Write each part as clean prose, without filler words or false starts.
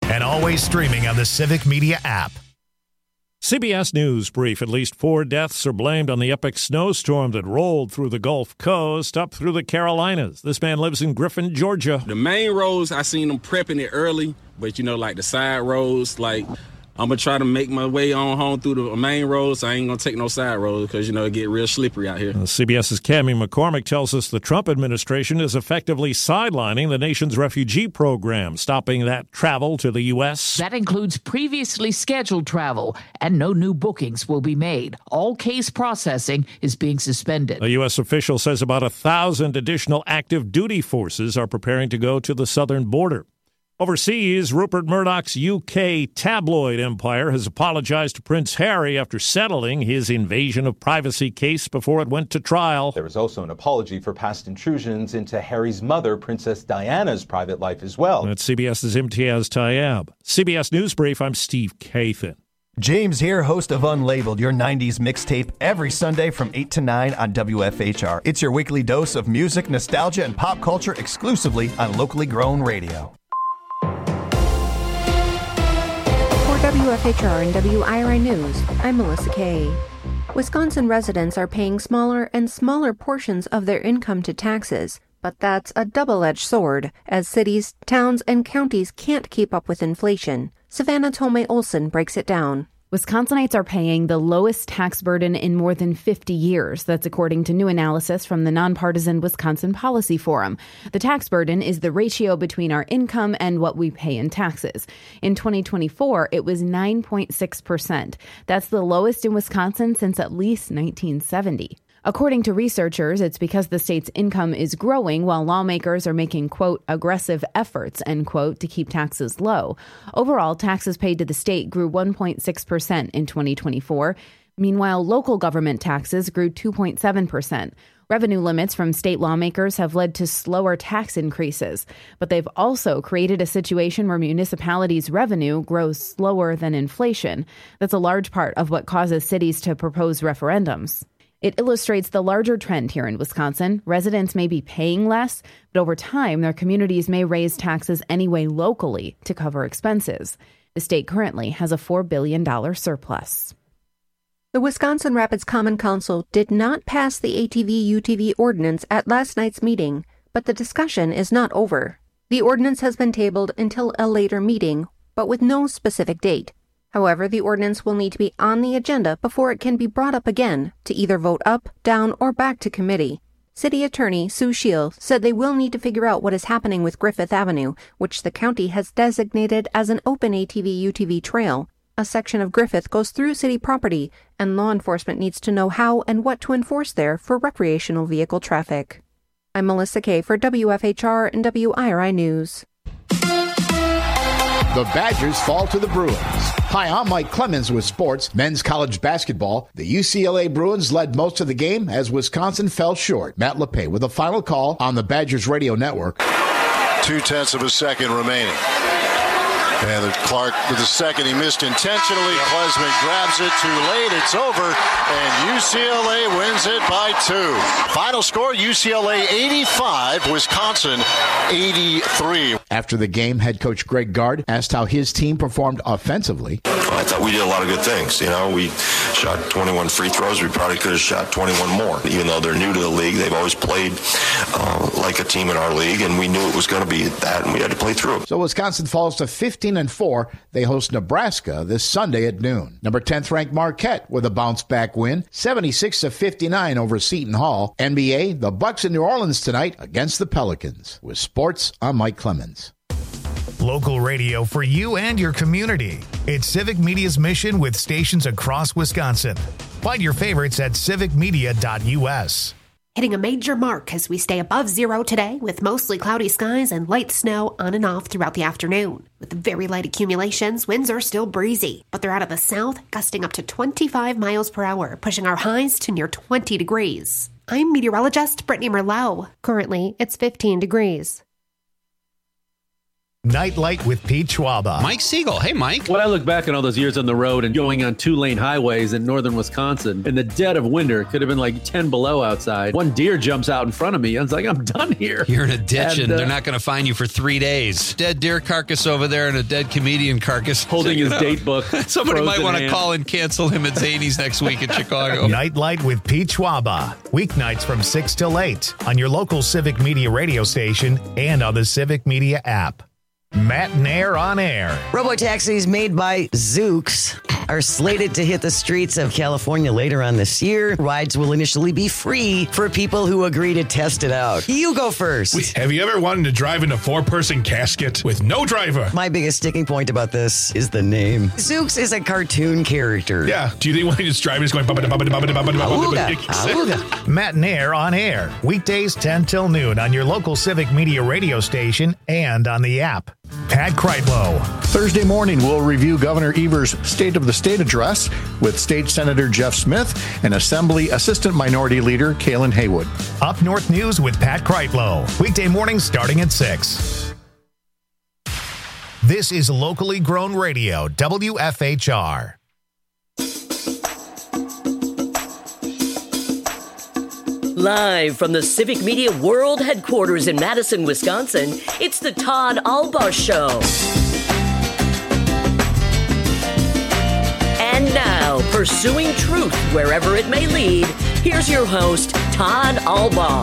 and always streaming on the Civic Media app. CBS News brief. At least 4 deaths are blamed on the epic snowstorm that rolled through the Gulf Coast up through the Carolinas. This man lives in Griffin, Georgia. The main roads, I seen them prepping it early, but like the side roads, I'm going to try to make my way on home through the main roads. I ain't going to take no side roads because, it get real slippery out here. CBS's Cammie McCormick tells us the Trump administration is effectively sidelining the nation's refugee program, stopping that travel to the U.S. That includes previously scheduled travel, and no new bookings will be made. All case processing is being suspended. A U.S. official says about 1,000 additional active duty forces are preparing to go to the southern border. Overseas, Rupert Murdoch's UK tabloid empire has apologized to Prince Harry after settling his invasion of privacy case before it went to trial. There was also an apology for past intrusions into Harry's mother, Princess Diana's private life as well. That's CBS's Imtiaz Tayeb. CBS News Brief, I'm Steve Kathan. James here, host of Unlabeled, your 90s mixtape, every Sunday from 8 to 9 on WFHR. It's your weekly dose of music, nostalgia, and pop culture exclusively on locally grown radio. WFHR and WIRI News, I'm Melissa Kay. Wisconsin residents are paying smaller and smaller portions of their income to taxes, but that's a double-edged sword, as cities, towns, and counties can't keep up with inflation. Savannah Tomei Olson breaks it down. Wisconsinites are paying the lowest tax burden in more than 50 years. That's according to new analysis from the nonpartisan Wisconsin Policy Forum. The tax burden is the ratio between our income and what we pay in taxes. In 2024, it was 9.6%. That's the lowest in Wisconsin since at least 1970. According to researchers, it's because the state's income is growing while lawmakers are making, quote, aggressive efforts, end quote, to keep taxes low. Overall, taxes paid to the state grew 1.6% in 2024. Meanwhile, local government taxes grew 2.7%. Revenue limits from state lawmakers have led to slower tax increases, but they've also created a situation where municipalities' revenue grows slower than inflation. That's a large part of what causes cities to propose referendums. It illustrates the larger trend here in Wisconsin. Residents may be paying less, but over time, their communities may raise taxes anyway locally to cover expenses. The state currently has a $4 billion surplus. The Wisconsin Rapids Common Council did not pass the ATV-UTV ordinance at last night's meeting, but the discussion is not over. The ordinance has been tabled until a later meeting, but with no specific date. However, the ordinance will need to be on the agenda before it can be brought up again to either vote up, down, or back to committee. City Attorney Sue Shield said they will need to figure out what is happening with Griffith Avenue, which the county has designated as an open ATV-UTV trail. A section of Griffith goes through city property, and law enforcement needs to know how and what to enforce there for recreational vehicle traffic. I'm Melissa Kay for WFHR and WIRI News. The Badgers fall to the Bruins. Hi, I'm Mike Clemens with sports. Men's college basketball. The UCLA Bruins led most of the game as Wisconsin fell short. Matt LePay with a final call on the Badgers Radio Network. 0.2 of a second remaining. And Clark with the second, he missed intentionally. Klesman grabs it too late. It's over, and UCLA wins it by 2. Final score, UCLA 85, Wisconsin 83. After the game, head coach Greg Gard asked how his team performed offensively. I thought we did a lot of good things. We shot 21 free throws. We probably could have shot 21 more. Even though they're new to the league, they've always played like a team in our league, and we knew it was going to be that, and we had to play through it. So Wisconsin falls to 15-4. They host Nebraska this Sunday at noon. Number 10th ranked Marquette with a bounce-back win, 76-59 over Seton Hall. NBA, the Bucks in New Orleans tonight against the Pelicans. With sports, I'm Mike Clemens. Local radio for you and your community. It's Civic Media's mission with stations across Wisconsin. Find your favorites at civicmedia.us. Hitting a major mark as we stay above zero today with mostly cloudy skies and light snow on and off throughout the afternoon. With very light accumulations, winds are still breezy, but they're out of the south, gusting up to 25 miles per hour, pushing our highs to near 20 degrees. I'm meteorologist Brittany Merlot. Currently, it's 15 degrees. Nightlight with Pete Schwaba. Mike Siegel. Hey, Mike. When I look back on all those years on the road and going on 2-lane highways in northern Wisconsin, in the dead of winter, it could have been like 10 below outside. One deer jumps out in front of me. I was like, I'm done here. You're in a ditch and they're not going to find you for 3 days. Dead deer carcass over there and a dead comedian carcass. Holding his date book. Somebody might want to call and cancel him at Zany's next week in Chicago. Nightlight with Pete Schwaba. Weeknights from 6 till 8 on your local Civic Media radio station and on the Civic Media app. Matt Nair on air. Robotaxis made by Zoox are slated to hit the streets of California later on this year. Rides will initially be free for people who agree to test it out. You go first. Have you ever wanted to drive in a 4-person casket with no driver? My biggest sticking point about this is the name. Zoox is a cartoon character. Yeah. Do you think when you just drive, it's going Auga. Matt Nair on air. Weekdays 10 till noon on your local Civic Media radio station and on the app. Pat Kreitlow. Thursday morning, we'll review Governor Evers' State of the State address with State Senator Jeff Smith and Assembly Assistant Minority Leader Kaylin Haywood. Up North News with Pat Kreitlow. Weekday mornings starting at 6. This is locally grown radio, WFHR. Live from the Civic Media World Headquarters in Madison, Wisconsin, it's the Todd Albaugh Show. And now, pursuing truth wherever it may lead, here's your host, Todd Albaugh.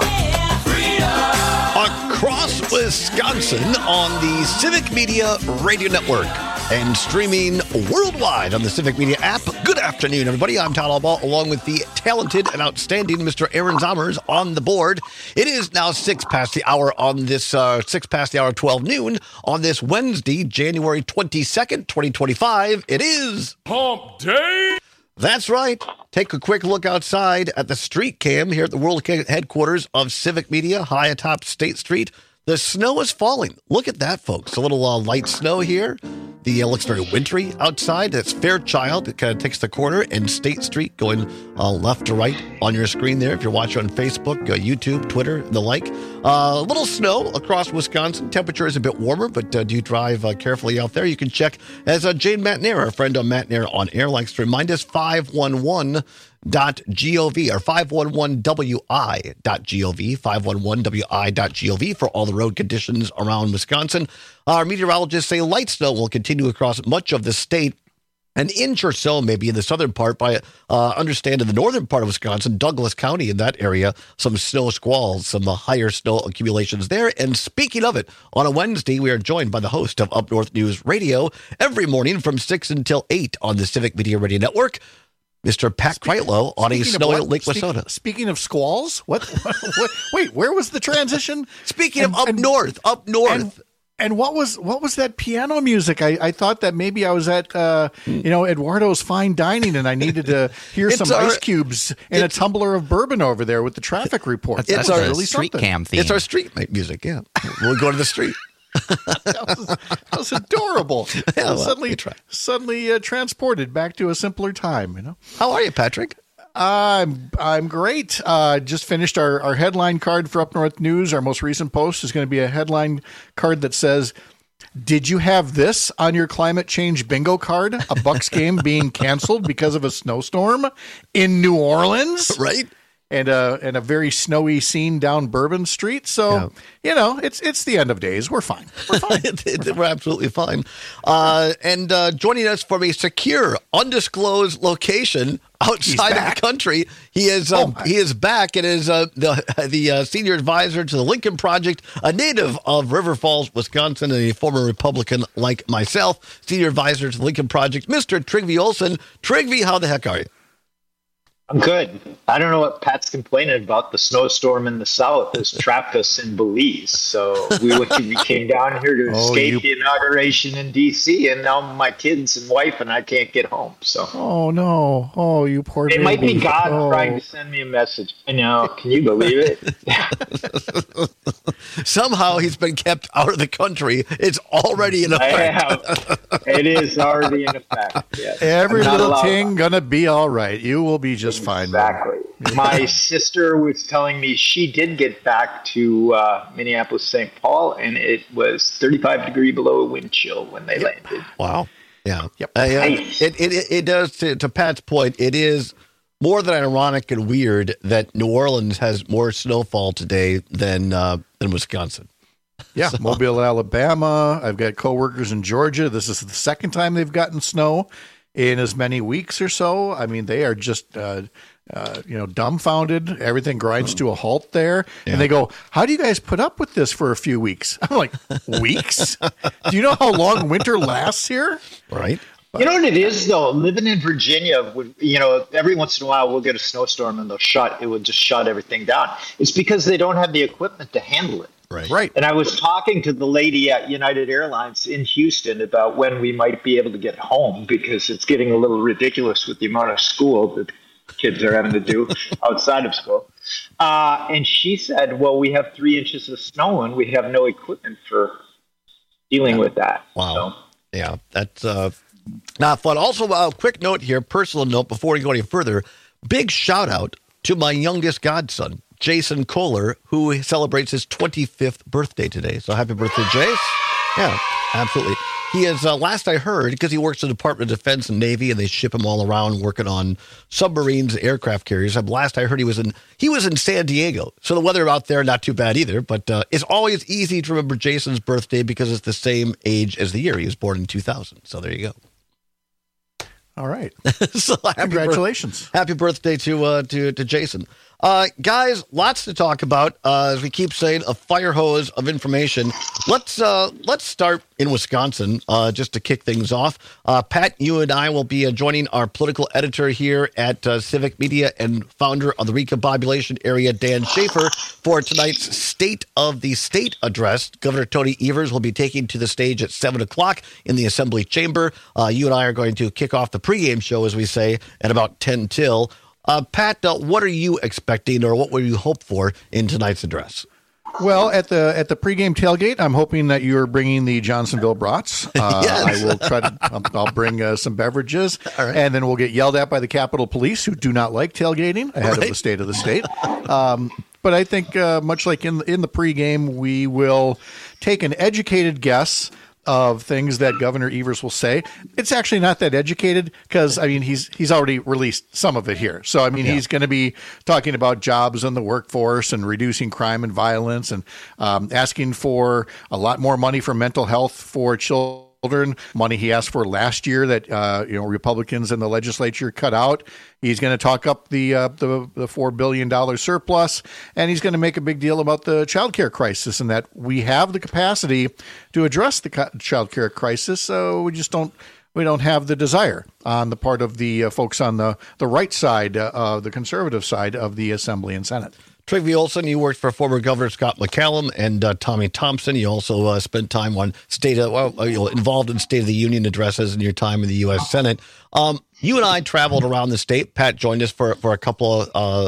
Across Wisconsin on the Civic Media Radio Network and streaming worldwide on the Civic Media app. Good afternoon, everybody. I'm Todd Albaugh, along with the talented and outstanding Mr. Aaron Zommers on the board. It is now 6 past the hour on this 6 past the hour, 12 noon on this Wednesday, January 22nd, 2025. It is Hump Day. That's right. Take a quick look outside at the street cam here at the world headquarters of Civic Media, high atop State Street. The snow is falling. Look at that, folks. A little light snow here. The looks very wintry outside. That's Fairchild. It kind of takes the corner and State Street going left to right on your screen there. If you're watching on Facebook, YouTube, Twitter, and the like. A little snow across Wisconsin. Temperature is a bit warmer, but do you drive carefully out there? You can check, as Jane Matt Nair, our friend on Matt Nair on Air, likes to remind us, 511.gov or 511wi.gov, 511wi.gov for all the road conditions around Wisconsin. Our meteorologists say light snow will continue across much of the state. An inch or so maybe in the southern part, by understand in the northern part of Wisconsin, Douglas County in that area, some snow squalls, some higher snow accumulations there. And speaking of it, on a Wednesday, we are joined by the host of Up North News Radio every morning from 6 until 8 on the Civic Media Radio Network, Mr. Pat Kreitlow on a snowy Lake Wissota. Speaking of squalls, what? Wait, where was the transition? Speaking of up north. And what was that piano music? I thought that maybe I was at Eduardo's Fine Dining and I needed to hear some ice cubes and a tumbler of bourbon over there with the traffic report. That's our street cam theme. It's our street music. Yeah, we'll go to the street. that was adorable. Yeah, suddenly transported back to a simpler time. How are you, Patrick? I'm great. Just finished our headline card for Up North News. Our most recent post is going to be a headline card that says, "Did you have this on your climate change bingo card? A Bucks game being canceled because of a snowstorm in New Orleans?" Right. And a very snowy scene down Bourbon Street. So, it's the end of days. We're fine. We're absolutely fine. And joining us from a secure, undisclosed location outside of the country, he is back and is the senior advisor to the Lincoln Project, a native of River Falls, Wisconsin, and a former Republican like myself, senior advisor to the Lincoln Project, Mr. Trygve Olsen. Trygve, how the heck are you? I'm good. I don't know what Pat's complaining about. The snowstorm in the south has trapped us in Belize. So we came down here to escape the inauguration in D.C., and now my kids and wife and I can't get home. So. Oh, no. Oh, you poor baby. It might be God trying to send me a message. I know. Can you believe it? Somehow he's been kept out of the country. It's already in effect. It is already in effect. Yes. Every little thing going to be all right. You will be just fine. Exactly. My sister was telling me she did get back to Minneapolis, St. Paul, and it was 35 degrees below wind chill when they landed. Wow. Yeah. Yep. It does, to Pat's point, it is more than ironic and weird that New Orleans has more snowfall today than Wisconsin. Yeah, So- Mobile, Alabama. I've got coworkers in Georgia. This is the second time they've gotten snow in as many weeks or so. I mean, they are just, dumbfounded. Everything grinds to a halt there. Yeah. And they go, how do you guys put up with this for a few weeks? I'm like, weeks? Do you know how long winter lasts here? Right. You know what it is, though? Living in Virginia, every once in a while we'll get a snowstorm and it will just shut everything down. It's because they don't have the equipment to handle it. Right. And I was talking to the lady at United Airlines in Houston about when we might be able to get home, because it's getting a little ridiculous with the amount of school that kids are having to do outside of school. And she said, well, we have 3 inches of snow and we have no equipment for dealing with that. Wow. So. Yeah, that's not fun. Also, a quick note here, personal note before we go any further. Big shout out to my youngest godson, Jason Kohler, who celebrates his 25th birthday today. So happy birthday, Jace. Yeah, absolutely. He is, last I heard, because he works in the Department of Defense and Navy, and they ship him all around working on submarines, aircraft carriers. Last I heard, he was in San Diego. So the weather out there, not too bad either. But it's always easy to remember Jason's birthday because it's the same age as the year. He was born in 2000. So there you go. All right. So congratulations. Happy birthday to Jason. Guys, lots to talk about. As we keep saying, a fire hose of information. Let's start in Wisconsin just to kick things off. Pat, you and I will be joining our political editor here at Civic Media and founder of the Recombobulation Area, Dan Schaefer, for tonight's State of the State address. Governor Tony Evers will be taking to the stage at 7 o'clock in the Assembly Chamber. You and I are going to kick off the pregame show, as we say, at about 10 till. Pat, what are you expecting, or what would you hope for in tonight's address? Well, at the pregame tailgate, I'm hoping that you're bringing the Johnsonville brats. Yes. I will try to. I'll bring some beverages, All right. and then we'll get yelled at by the Capitol Police, who do not like tailgating ahead of the State of the State. But I think, much like in the pregame, we will take an educated guess of things that Governor Evers will say. It's actually not that educated because, I mean, he's already released some of it here. So, I mean, he's going to be talking about jobs in the workforce and reducing crime and violence and asking for a lot more money for mental health for children. Money he asked for last year that Republicans in the legislature cut out. He's going to talk up the $4 billion surplus, and he's going to make a big deal about the child care crisis and that we have the capacity to address the child care crisis. So we don't have the desire on the part of the folks on the right side, the conservative side of the Assembly and Senate. Trygve Olsen, you worked for former Governor Scott McCallum and Tommy Thompson. You also spent time on involved in State of the Union addresses in your time in the U.S. Senate. You and I traveled around the state. Pat joined us for a couple,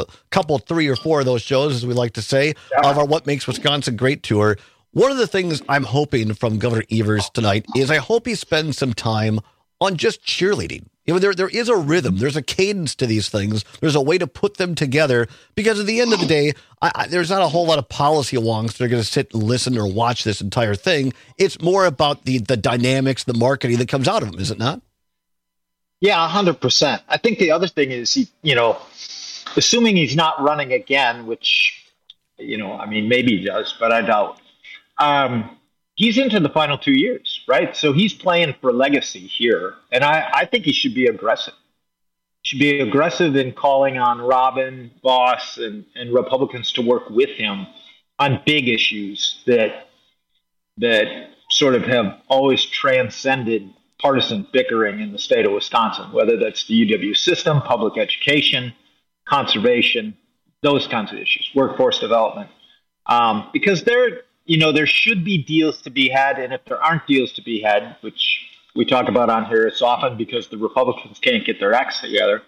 3 or 4 of those shows, as we like to say, of our What Makes Wisconsin Great tour. One of the things I'm hoping from Governor Evers tonight is I hope he spends some time on just cheerleading. There is a rhythm. There's a cadence to these things. There's a way to put them together because at the end of the day, there's not a whole lot of policy wonks that are going to sit and listen or watch this entire thing. It's more about the dynamics, the marketing that comes out of them, is it not? Yeah, 100%. I think the other thing is, assuming he's not running again, which, maybe he does, but I doubt. He's into the final 2 years, right? So he's playing for legacy here. And I think he should be aggressive. Should be aggressive in calling on Robin, Boss, and Republicans to work with him on big issues that sort of have always transcended partisan bickering in the state of Wisconsin, whether that's the UW system, public education, conservation, those kinds of issues, workforce development. Because there should be deals to be had, and if there aren't deals to be had, which we talk about on here, it's often because the Republicans can't get their acts together.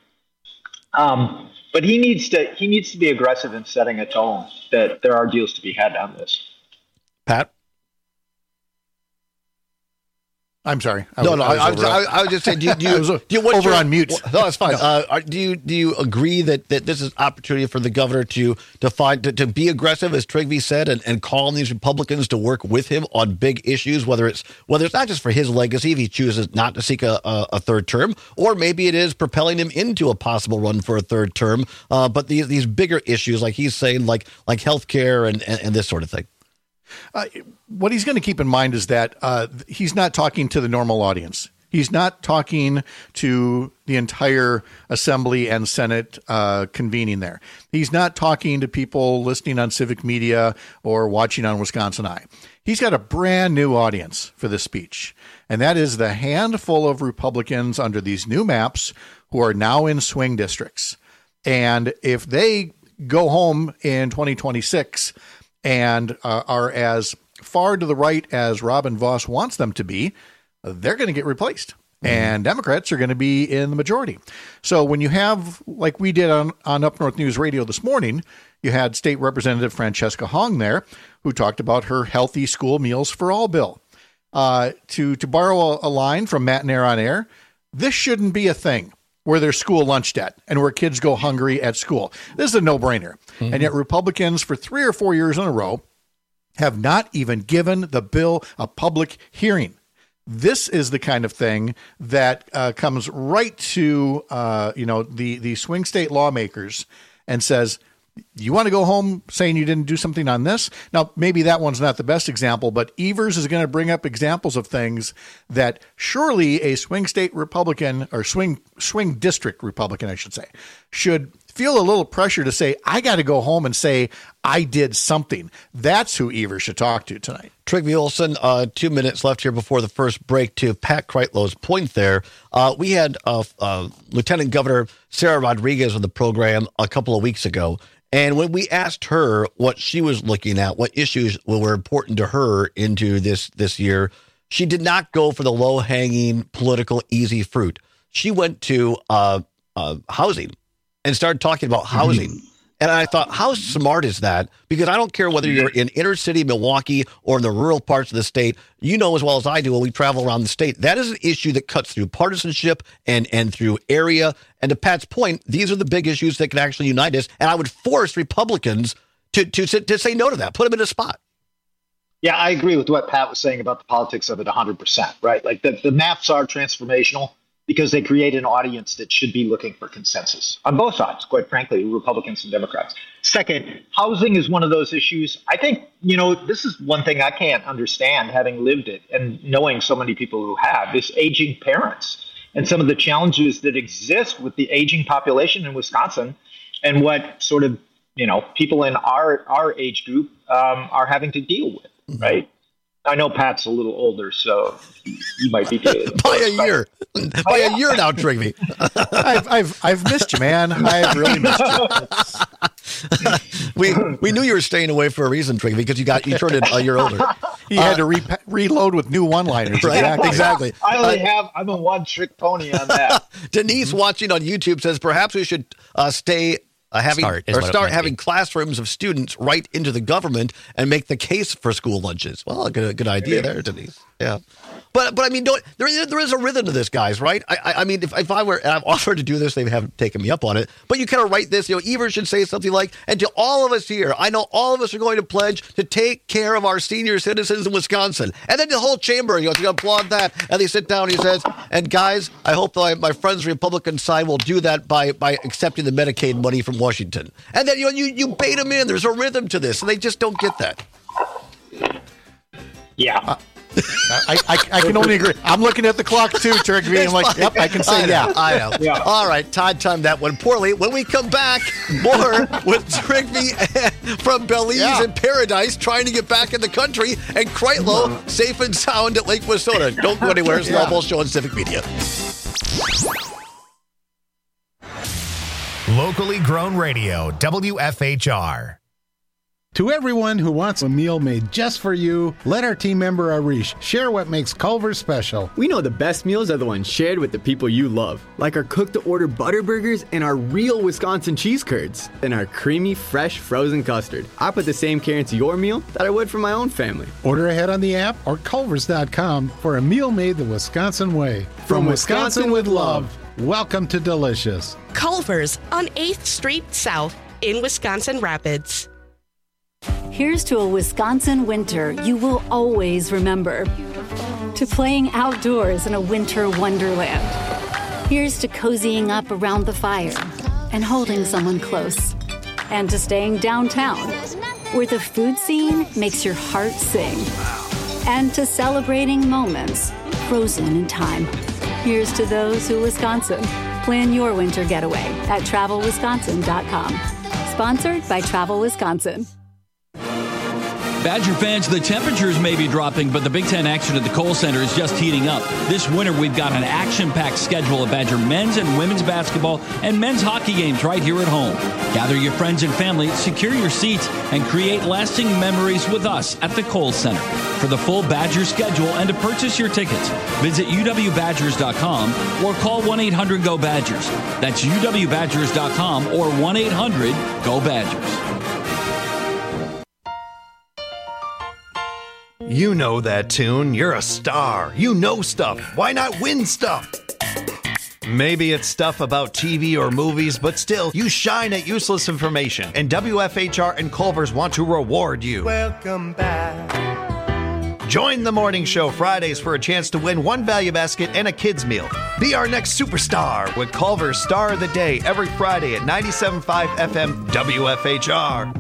But he needs to be aggressive in setting a tone that there are deals to be had on this. Pat? I'm sorry. I was just saying. Do you over on mute? No, it's fine. Do you agree that this is opportunity for the governor to be aggressive, as Trygve said, and call on these Republicans to work with him on big issues, whether it's not just for his legacy if he chooses not to seek a third term, or maybe it is propelling him into a possible run for a third term. But these bigger issues, like he's saying, like healthcare and this sort of thing. What he's going to keep in mind is that he's not talking to the normal audience. He's not talking to the entire Assembly and Senate convening there. He's not talking to people listening on Civic Media or watching on Wisconsin Eye. He's got a brand new audience for this speech, and that is the handful of Republicans under these new maps who are now in swing districts. And if they go home in 2026 and are as far to the right as Robin Vos wants them to be, they're going to get replaced. And Democrats are going to be in the majority. So when you have, like we did on Up North News Radio this morning, you had State Representative Francesca Hong there, who talked about her Healthy School Meals for All bill. To borrow a line from Matt Nair on Air, this shouldn't be a thing where there's school lunch debt and where kids go hungry at school. This is a no-brainer. Mm-hmm. And yet Republicans for 3 or 4 years in a row have not even given the bill a public hearing. This is the kind of thing that comes right to the swing state lawmakers and says, you want to go home saying you didn't do something on this? Now, maybe that one's not the best example, but Evers is going to bring up examples of things that surely a swing state Republican, or swing district Republican, I should say, should feel a little pressure to say, I got to go home and say I did something. That's who Evers should talk to tonight. Trygve Olsen, 2 minutes left here before the first break. To Pat Kreitlow's point there, we had Lieutenant Governor Sarah Rodriguez on the program a couple of weeks ago. And when we asked her what she was looking at, what issues were important to her into this year, she did not go for the low-hanging political easy fruit. She went to housing and started talking about housing. Mm-hmm. And I thought, how smart is that? Because I don't care whether you're in inner city Milwaukee or in the rural parts of the state. You know as well as I do when we travel around the state, that is an issue that cuts through partisanship and through area. And to Pat's point, these are the big issues that can actually unite us. And I would force Republicans to say no to that, put them in a spot. Yeah, I agree with what Pat was saying about the politics of it 100%, right? Like the maps are transformational because they create an audience that should be looking for consensus on both sides, quite frankly, Republicans and Democrats. Second, housing is one of those issues. I think, this is one thing I can't understand, having lived it and knowing so many people who have, is aging parents and some of the challenges that exist with the aging population in Wisconsin and what sort of, people in our age group are having to deal with, right? I know Pat's a little older, so he might be good. By a year. By a year now, Trygve. I've missed you, man. I've really missed you. We knew you were staying away for a reason, Trygve, because you turned it a year older. He had to reload with new one-liners. Right? Exactly. I'm a one-trick pony on that. Denise, watching on YouTube, says perhaps we should start having classrooms of students right into the government and make the case for school lunches. Well, a good idea there, Denise. Yeah. But I mean, there is a rhythm to this, guys, right? I mean, if I were, and I've offered to do this, they haven't taken me up on it, but you kind of write this, Evers should say something like, and to all of us here, I know all of us are going to pledge to take care of our senior citizens in Wisconsin. And then the whole chamber, you applaud that, and they sit down and he says, and guys, I hope my friends Republican side will do that by accepting the Medicaid money from Washington. And then you bait them in. There's a rhythm to this, and they just don't get that. Yeah. I can only agree. I'm looking at the clock too, Trygve. I'm like, yep, I can say yeah. I know. Yeah. All right, Todd timed that one poorly. When we come back, more with Trygve from Belize and Paradise trying to get back in the country, and Kreitlow safe and sound at Lake Wissota. Don't go anywhere. It's the Snowball Show on Civic Media. Locally grown radio, WFHR. To everyone who wants a meal made just for you, let our team member Arish share what makes Culver's special. We know the best meals are the ones shared with the people you love, like our cooked-to-order butter burgers and our real Wisconsin cheese curds, and our creamy, fresh, frozen custard. I put the same care into your meal that I would for my own family. Order ahead on the app or culvers.com for a meal made the Wisconsin way. From Wisconsin with love, welcome to Delicious. Culver's on 8th Street South in Wisconsin Rapids. Here's to a Wisconsin winter you will always remember. To playing outdoors in a winter wonderland. Here's to cozying up around the fire and holding someone close. And to staying downtown, where the food scene makes your heart sing. And to celebrating moments frozen in time. Here's to those who Wisconsin. Plan your winter getaway at TravelWisconsin.com. Sponsored by Travel Wisconsin. Badger fans, the temperatures may be dropping, but the Big Ten action at the Kohl Center is just heating up. This winter, we've got an action-packed schedule of Badger men's and women's basketball and men's hockey games right here at home. Gather your friends and family, secure your seats, and create lasting memories with us at the Kohl Center. For the full Badger schedule and to purchase your tickets, visit uwbadgers.com or call 1-800-GO-BADGERS. That's uwbadgers.com or 1-800-GO-BADGERS. You know that tune. You're a star. You know stuff. Why not win stuff? Maybe it's stuff about TV or movies, but still, you shine at useless information. And WFHR and Culver's want to reward you. Welcome back. Join the morning show Fridays for a chance to win one value basket and a kid's meal. Be our next superstar with Culver's Star of the Day every Friday at 97.5 FM WFHR.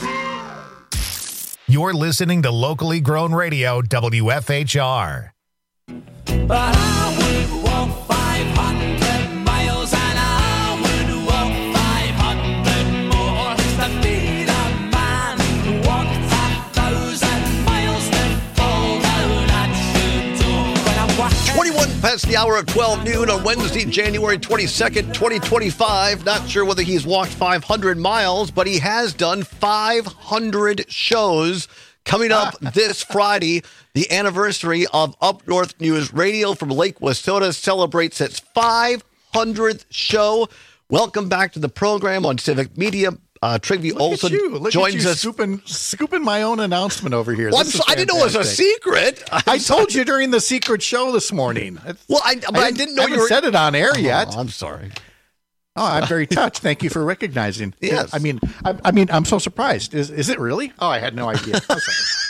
You're listening to locally grown radio, WFHR. But I would walk 500 miles and I would walk 500 more to be the man who walked 1,000 miles to fall down at your door. 21 past the hour of 12 noon on Wednesday, January 22nd, 2025. Not sure whether he's walked 500 miles, but he has done 500 shows. Coming up this Friday, the anniversary of Up North News Radio from Lake Wissota celebrates its 500th show. Welcome back to the program on Civic Media. Trygve Olson joins us. Scooping my own announcement over here. Well, I didn't know it was a secret. I told you during the secret show this morning. Well, I didn't know I haven't said it on air yet. I'm sorry. Oh, I'm very touched. Thank you for recognizing. Yes. I mean, I'm so surprised. Is it really? Oh, I had no idea. Oh,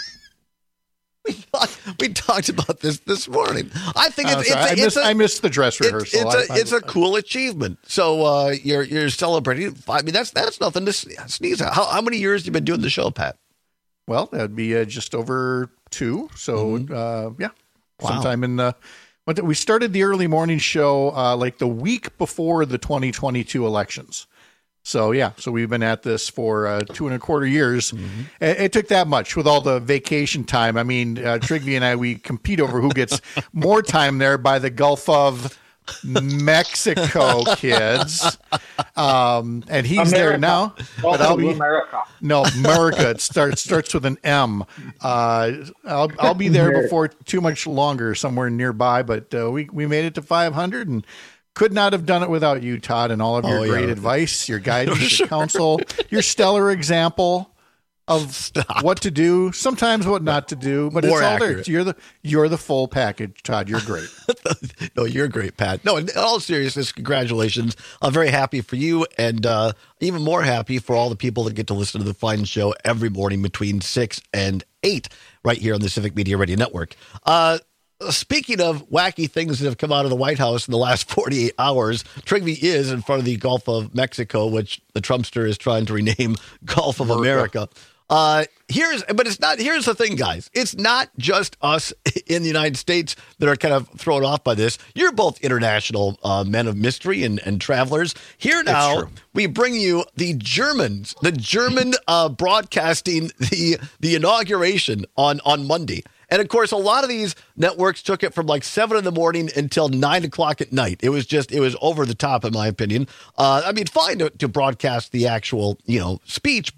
we talked about this morning. I think I missed the dress rehearsal. It's a cool achievement. So you're celebrating. I mean, that's nothing to sneeze at. How many years have you been doing the show, Pat? Well, that'd be just over 2. So yeah, sometime in we started the early morning show like the week before the 2022 elections. So yeah, so we've been at this for 2.25 years. Mm-hmm. It took that much with all the vacation time. I mean, Trygve and I, we compete over who gets more time there by the Gulf of Mexico, kids. And he's America. there now. But I'll be America. No, America. It starts with an M. I'll be there before too much longer, somewhere nearby. But we made it to 500 and could not have done it without you, Todd, and all of your great advice, your guidance, your counsel, your stellar example of what to do, sometimes what not to do, but More it's all accurate. there. You're the full package, Todd. You're great. No, you're great, Pat. No, in all seriousness, congratulations. I'm very happy for you, and even more happy for all the people that get to listen to the fine show every morning between 6 and 8 right here on the Civic Media Radio Network. Speaking of wacky things that have come out of the White House in the last 48 hours, Trygve is in front of the Gulf of Mexico, which the Trumpster is trying to rename Gulf of America. Here's the thing, guys. It's not just us in the United States that are kind of thrown off by this. You're both international men of mystery and travelers. Here now, we bring you the German broadcasting the inauguration on Monday. And of course, a lot of these networks took it from like 7 a.m. until 9 o'clock at night. It was over the top, in my opinion. I mean, fine to broadcast the actual, speech, but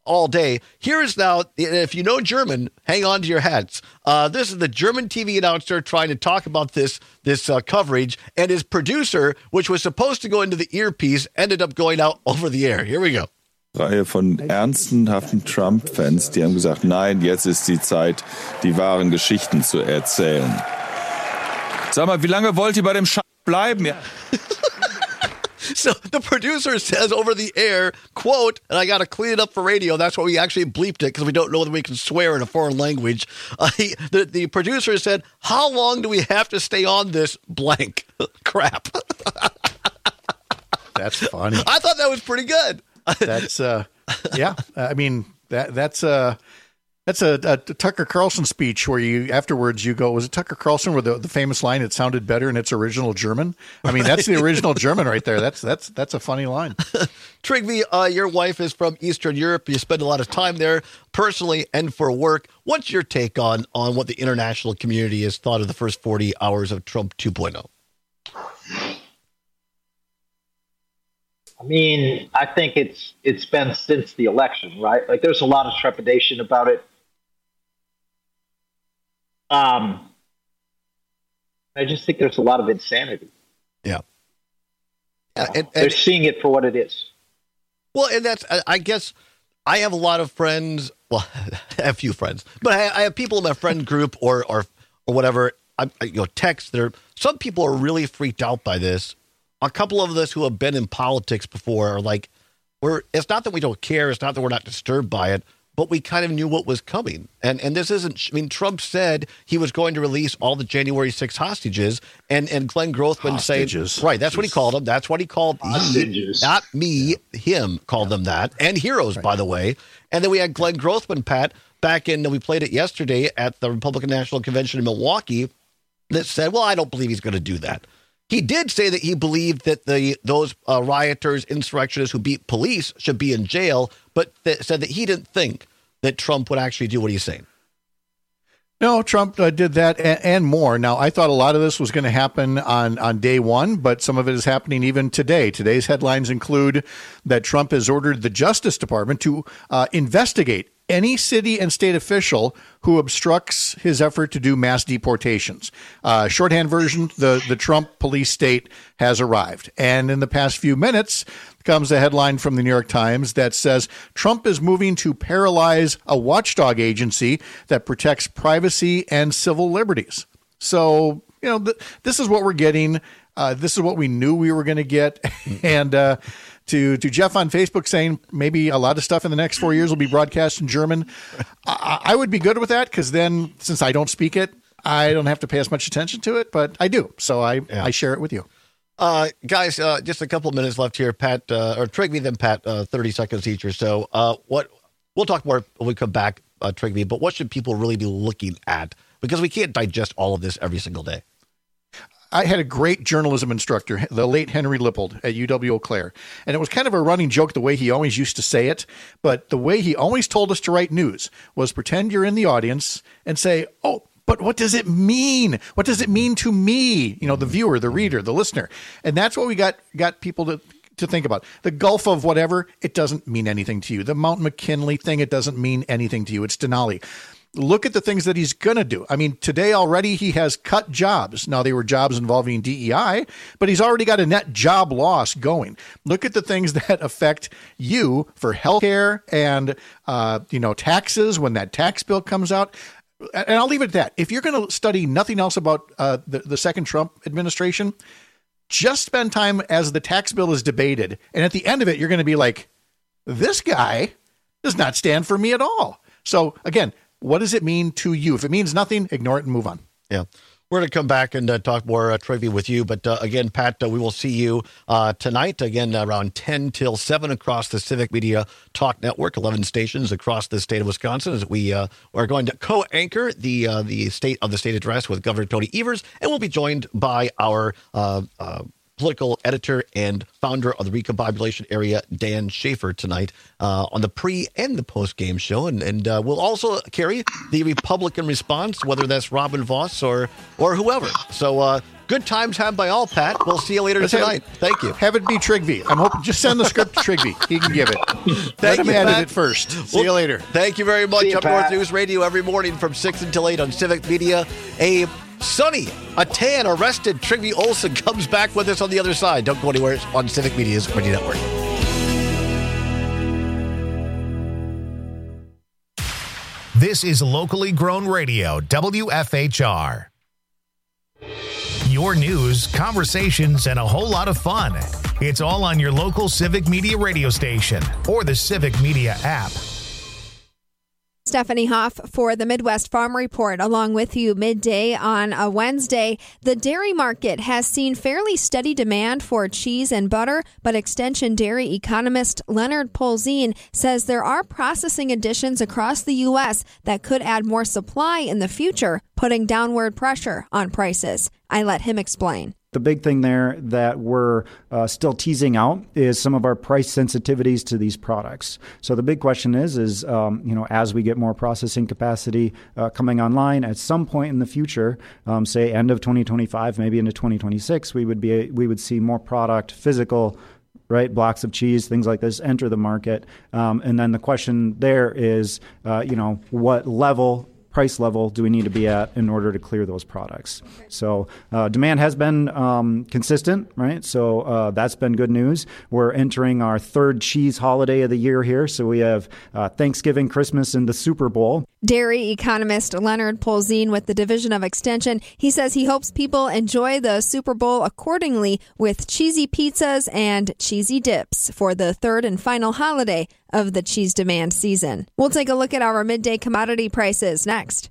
all day. Here's now, if you know German, hang on to your hats. This is the German TV announcer trying to talk about this coverage, and his producer, which was supposed to go into the earpiece, ended up going out over the air. Here we go. Reihe von ernsthaften Trump-Fans, die haben gesagt, nein, jetzt ist die Zeit, die wahren Geschichten zu erzählen. Sag mal, wie lange wollt ihr bei dem bleiben? Ja. So the producer says over the air, quote, and I got to clean it up for radio. That's why we actually bleeped it, because we don't know whether we can swear in a foreign language. The producer said, how long do we have to stay on this blank crap? That's funny. I thought that was pretty good. That's yeah. I mean that's a Tucker Carlson speech where you afterwards you go, was it Tucker Carlson where the famous line, it sounded better in its original German? I mean, that's the original German right there. That's a funny line. Trygve, your wife is from Eastern Europe. You spend a lot of time there personally and for work. What's your take on what the international community has thought of the first 40 hours of Trump 2.0? I mean, I think it's been since the election, right? Like, there's a lot of trepidation about it. I just think there's a lot of insanity. Yeah. And they're seeing it for what it is. Well, and that's, I guess, I have a lot of friends. Well, I have a few friends, but I have people in my friend group or whatever. Text. Some people are really freaked out by this. A couple of us who have been in politics before are like, it's not that we don't care. It's not that we're not disturbed by it, but we kind of knew what was coming. And this isn't, I mean, Trump said he was going to release all the January 6 hostages, and Glenn Grothman saying, right, that's what he called them. That's what he called hostages. Not me, him called them that. And heroes, by the way. And then we had Glenn Grothman, Pat, back in, we played it yesterday at the Republican National Convention in Milwaukee, that said, well, I don't believe he's going to do that. He did say that he believed that those rioters, insurrectionists who beat police should be in jail, but said that he didn't think that Trump would actually do what he's saying. No, Trump did that and more. Now, I thought a lot of this was going to happen on day one, but some of it is happening even today. Today's headlines include that Trump has ordered the Justice Department to investigate any city and state official who obstructs his effort to do mass deportations. Shorthand version, the Trump police state has arrived. And in the past few minutes comes a headline from the New York Times that says Trump is moving to paralyze a watchdog agency that protects privacy and civil liberties. So, this is what we're getting. This is what we knew we were going to get. And to Jeff on Facebook saying maybe a lot of stuff in the next 4 years will be broadcast in German, I would be good with that, because then, since I don't speak it, I don't have to pay as much attention to it, but I do. So I share it with you. Guys, just a couple of minutes left here. Pat, or Trygve, then Pat, 30 seconds each or so. We'll talk more when we come back, Trygve, but what should people really be looking at? Because we can't digest all of this every single day. I had a great journalism instructor, the late Henry Lippold at UW-Eau Claire. And it was kind of a running joke the way he always used to say it. But the way he always told us to write news was pretend you're in the audience and say, oh, but what does it mean? What does it mean to me? The viewer, the reader, the listener. And that's what we got people to think about. The Gulf of whatever, it doesn't mean anything to you. The Mount McKinley thing, it doesn't mean anything to you. It's Denali. Look at the things that he's going to do. I mean, today already he has cut jobs. Now, they were jobs involving DEI, but he's already got a net job loss going. Look at the things that affect you for healthcare and, taxes when that tax bill comes out. And I'll leave it at that. If you're going to study nothing else about the second Trump administration, just spend time as the tax bill is debated. And at the end of it, you're going to be like, this guy does not stand for me at all. So, again, what does it mean to you? If it means nothing, ignore it and move on. Yeah. We're going to come back and talk more trivia with you. But again, Pat, we will see you tonight, again, around 10 till 7 across the Civic Media Talk Network, 11 stations across the state of Wisconsin, as we are going to co-anchor the State of the State Address with Governor Tony Evers. And we'll be joined by our political editor and founder of the Recombobulation Area, Dan Schaefer, tonight on the pre and the post game show, and we'll also carry the Republican response, whether that's Robin Voss or whoever. So good times had by all, Pat. We'll see you later tonight. Thank you. Have it be Trygve. I'm hoping just send the script to Trygve. He can give it. Thank you, Let him Pat. edit it first. See you later. Thank you very much. See you, Up North Pat. News Radio every morning from 6 until 8 on Civic Media. A sunny, a tan, arrested Trygve Olsen comes back with us on the other side. Don't go anywhere. It's on Civic Media's Radio Network. This is locally grown radio, WFHR. Your news, conversations, and a whole lot of fun. It's all on your local Civic Media radio station or the Civic Media app. Stephanie Hoff for the Midwest Farm Report, along with you midday on a Wednesday. The dairy market has seen fairly steady demand for cheese and butter, but Extension Dairy economist Leonard Polzin says there are processing additions across the U.S. that could add more supply in the future, putting downward pressure on prices. I let him explain. The big thing there that we're still teasing out is some of our price sensitivities to these products. So the big question is as we get more processing capacity coming online at some point in the future, say end of 2025, maybe into 2026, we would see more product, physical, right, blocks of cheese, things like this enter the market. And then the question there is, what price level do we need to be at in order to clear those products? So demand has been consistent, right? So that's been good news. We're entering our third cheese holiday of the year here. So we have Thanksgiving, Christmas, and the Super Bowl. Dairy economist Leonard Polzin with the Division of Extension. He says he hopes people enjoy the Super Bowl accordingly with cheesy pizzas and cheesy dips for the third and final holiday of the cheese demand season. We'll take a look at our midday commodity prices next.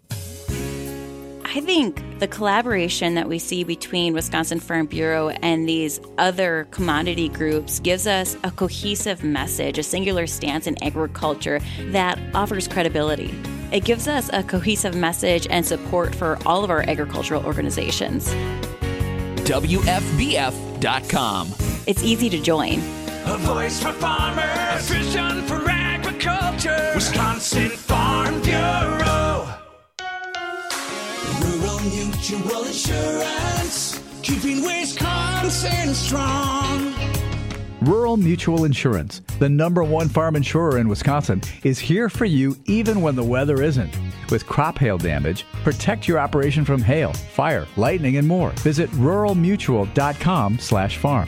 I think the collaboration that we see between Wisconsin Farm Bureau and these other commodity groups gives us a cohesive message, a singular stance in agriculture that offers credibility. It gives us a cohesive message and support for all of our agricultural organizations. WFBF.com. It's easy to join. A voice for farmers, a vision for agriculture. Wisconsin Farm Bureau. Rural Mutual Insurance, keeping Wisconsin strong. Rural Mutual Insurance, the #1 farm insurer in Wisconsin, is here for you even when the weather isn't. With crop hail damage, protect your operation from hail, fire, lightning, and more. Visit ruralmutual.com/farm.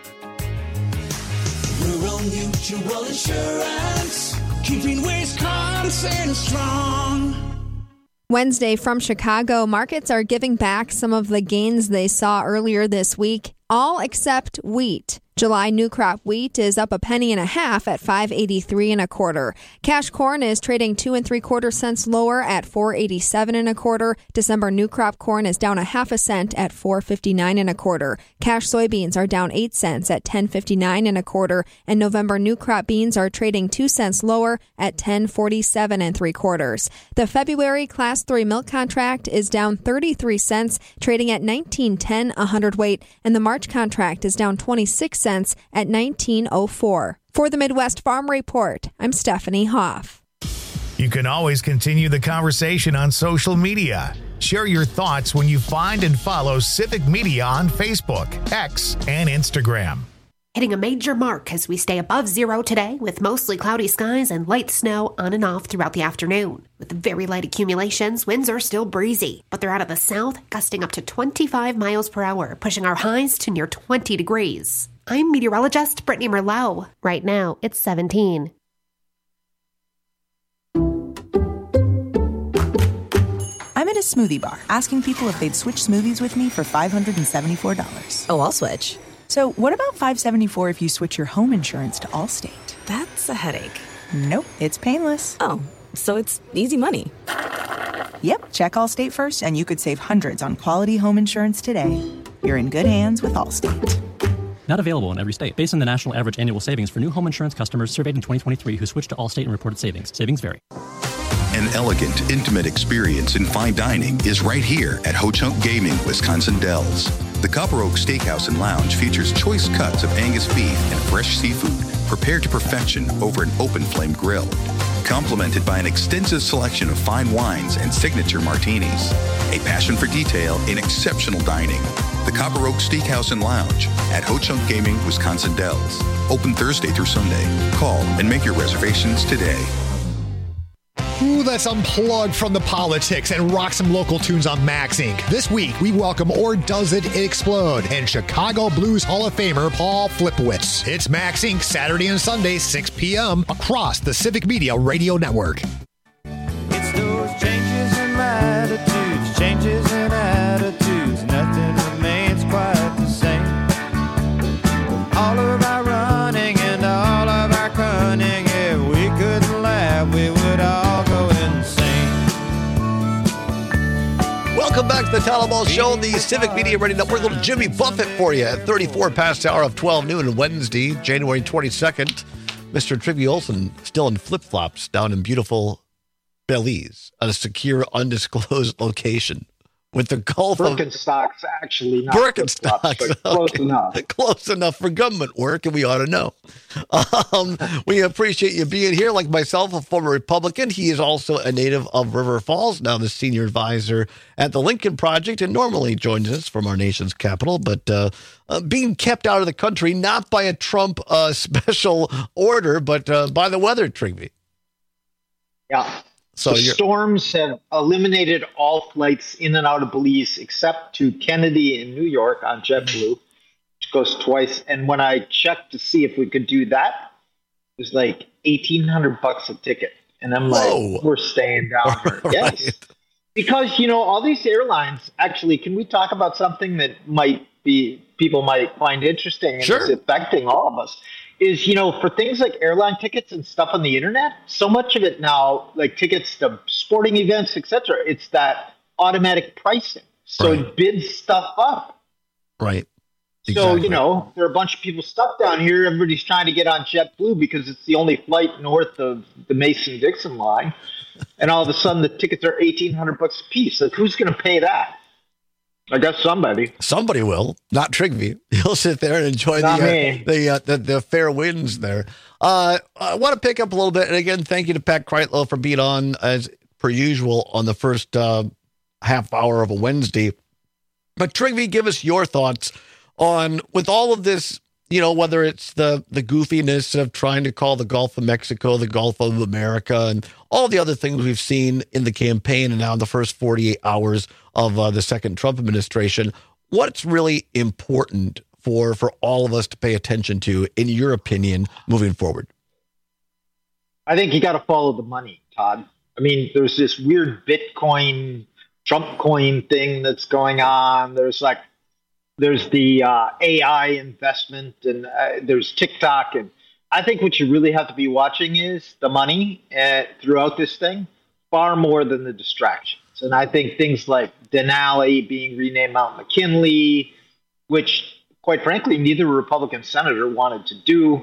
Rural Mutual Insurance, keeping Wisconsin strong. Wednesday from Chicago, markets are giving back some of the gains they saw earlier this week, all except wheat. July new crop wheat is up 1.5 pennies at $5.83 1/4. Cash corn is trading 2 3/4 cents lower at $4.87 1/4. December new crop corn is down 0.5 cent at $4.59 1/4. Cash soybeans are down 8 cents at $10.59 1/4, and November new crop beans are trading 2 cents lower at $10.47 3/4. The February Class 3 milk contract is down 33 cents, trading at $19.10 a hundredweight, and the March contract is down 26 cents at $19.04. For the Midwest Farm Report, I'm Stephanie Hoff. You can always continue the conversation on social media. Share your thoughts when you find and follow Civic Media on Facebook, X, and Instagram. Hitting a major mark as we stay above zero today with mostly cloudy skies and light snow on and off throughout the afternoon. With very light accumulations, winds are still breezy, but they're out of the south, gusting up to 25 miles per hour, pushing our highs to near 20 degrees. I'm meteorologist Brittany Merlot. Right now, it's 17. I'm at a smoothie bar asking people if they'd switch smoothies with me for $574. Oh, I'll switch. So what about $574 if you switch your home insurance to Allstate? That's a headache. Nope, it's painless. Oh, so it's easy money. Yep, check Allstate first and you could save hundreds on quality home insurance today. You're in good hands with Allstate. Not available in every state. Based on the national average annual savings for new home insurance customers surveyed in 2023 who switched to Allstate and reported savings. Savings vary. An elegant, intimate experience in fine dining is right here at Ho-Chunk Gaming, Wisconsin Dells. The Copper Oak Steakhouse and Lounge features choice cuts of Angus beef and fresh seafood prepared to perfection over an open flame grill, complemented by an extensive selection of fine wines and signature martinis. A passion for detail in exceptional dining. the Copper Oak Steakhouse and Lounge at Ho Chunk Gaming, Wisconsin Dells. Open Thursday through Sunday. Call and make your reservations today. Ooh, let's unplug from the politics and rock some local tunes on Max Inc. This week, we welcome Or Does It Explode and Chicago Blues Hall of Famer Paul Flipowitz. It's Max Inc. Saturday and Sunday, 6 p.m. across the Civic Media Radio Network. It's those changes in latitudes, changes in attitudes, nothing remains quite the same. All of our running and all of our cunning, if we couldn't laugh, we would all go insane. Welcome back to the Talaball Show, the Civic Media Radio Network. Little Jimmy Buffett for you at 34 past the hour of 12 noon on Wednesday, January 22nd. Mr. Trivy Olson still in flip-flops down in beautiful Belize at a secure, undisclosed location with the Gulf of Birkenstocks, actually. Not Birkenstocks. Close enough. Close enough for government work, and we ought to know. We appreciate you being here. Like myself, a former Republican. He is also a native of River Falls, now the senior advisor at the Lincoln Project, and normally joins us from our nation's capital, but being kept out of the country, not by a Trump special order, but by the weather, Trigby. Yeah. So the storms have eliminated all flights in and out of Belize except to Kennedy in New York on JetBlue, which goes twice. And when I checked to see if we could do that, it was like $1,800 a ticket. And I'm like, we're staying down here. Yes. Because, all these airlines, actually, can we talk about something that people might find interesting and is affecting all of us? Is, for things like airline tickets and stuff on the internet, so much of it now, like tickets to sporting events, etc., it's that automatic pricing. So it bids stuff up. Right. Exactly. So, there are a bunch of people stuck down here. Everybody's trying to get on JetBlue because it's the only flight north of the Mason-Dixon line. And all of a sudden, the tickets are $1,800 a piece. Like, who's going to pay that? I guess somebody. Somebody will, not Trigby. He'll sit there and enjoy the fair winds there. I want to pick up a little bit, and again, thank you to Pat Kreitlow for being on as per usual on the first half hour of a Wednesday. But Trigby, give us your thoughts on with all of this. Whether it's the goofiness of trying to call the Gulf of Mexico the Gulf of America and all the other things we've seen in the campaign and now in the first 48 hours of the second Trump administration, what's really important for all of us to pay attention to, in your opinion, moving forward? I think you got to follow the money, Todd. I mean, there's this weird Bitcoin, Trump coin thing that's going on. There's the AI investment, and there's TikTok. And I think what you really have to be watching is the money throughout this thing, far more than the distractions. And I think things like Denali being renamed Mount McKinley, which, quite frankly, neither Republican senator wanted to do.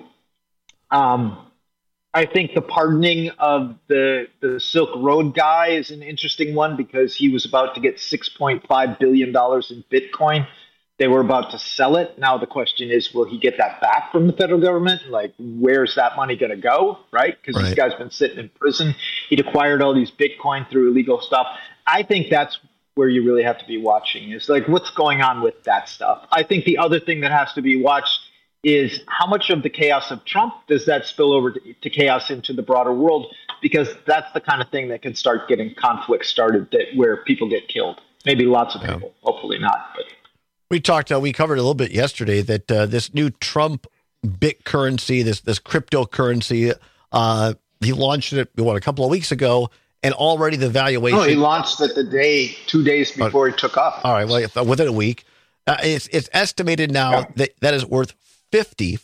I think the pardoning of the Silk Road guy is an interesting one because he was about to get $6.5 billion in Bitcoin. They were about to sell it. Now the question is, will he get that back from the federal government? Like, where's that money going to go, right? Because this guy's been sitting in prison. He'd acquired all these Bitcoin through illegal stuff. I think that's where you really have to be watching is, like, what's going on with that stuff. I think the other thing that has to be watched is how much of the chaos of Trump does that spill over to chaos into the broader world? Because that's the kind of thing that can start getting conflict started where people get killed. Maybe lots of people, hopefully not, but. We covered a little bit yesterday that this new Trump bit currency, this cryptocurrency, he launched it a couple of weeks ago, and already the valuation. No, he launched it 2 days before he took off. All right, well, within a week, it's estimated now that is worth $50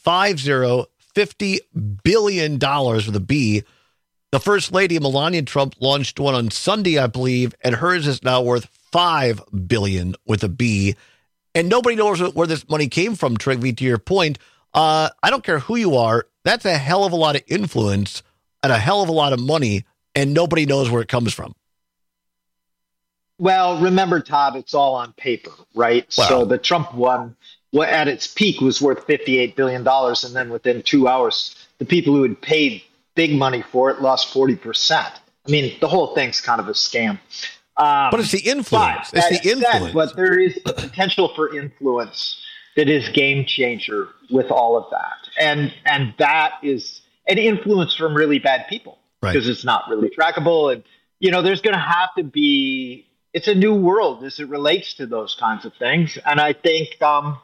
billion with a B. The First Lady, Melania Trump, launched one on Sunday, I believe, and hers is now worth $5 billion with a B. And nobody knows where this money came from, Trigby, to your point. I don't care who you are. That's a hell of a lot of influence and a hell of a lot of money, and nobody knows where it comes from. Well, remember, Todd, it's all on paper, right? Wow. So the Trump one, at its peak, was worth $58 billion, and then within 2 hours, the people who had paid big money for it lost 40%. I mean, the whole thing's kind of a scam. But it's the influence. But there is a potential for influence that is game changer with all of that. And that is an influence from really bad people because it's not really trackable. And, there's going to have to be, it's a new world as it relates to those kinds of things. And I think at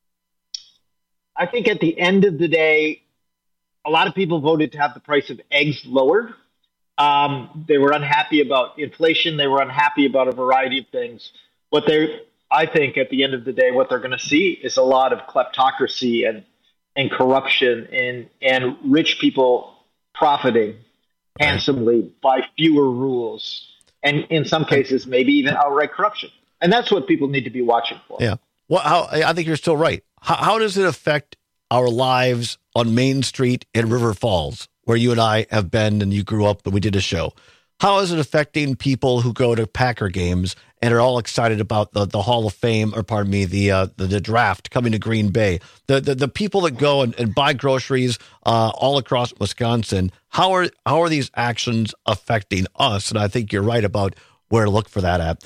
the end of the day, a lot of people voted to have the price of eggs lowered. They were unhappy about inflation. They were unhappy about a variety of things. I think at the end of the day, what they're going to see is a lot of kleptocracy and corruption and rich people profiting handsomely by fewer rules. And in some cases, maybe even outright corruption. And that's what people need to be watching for. Yeah. Well, I think you're still right. How does it affect our lives on Main Street in River Falls, where you and I have been and you grew up and we did a show? How is it affecting people who go to Packer games and are all excited about the Hall of Fame, or pardon me, the draft coming to Green Bay? The people that go and buy groceries all across Wisconsin, how are these actions affecting us? And I think you're right about where to look for that at.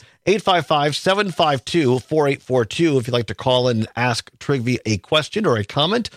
855-752-4842 if you'd like to call in and ask Trygve a question or a comment.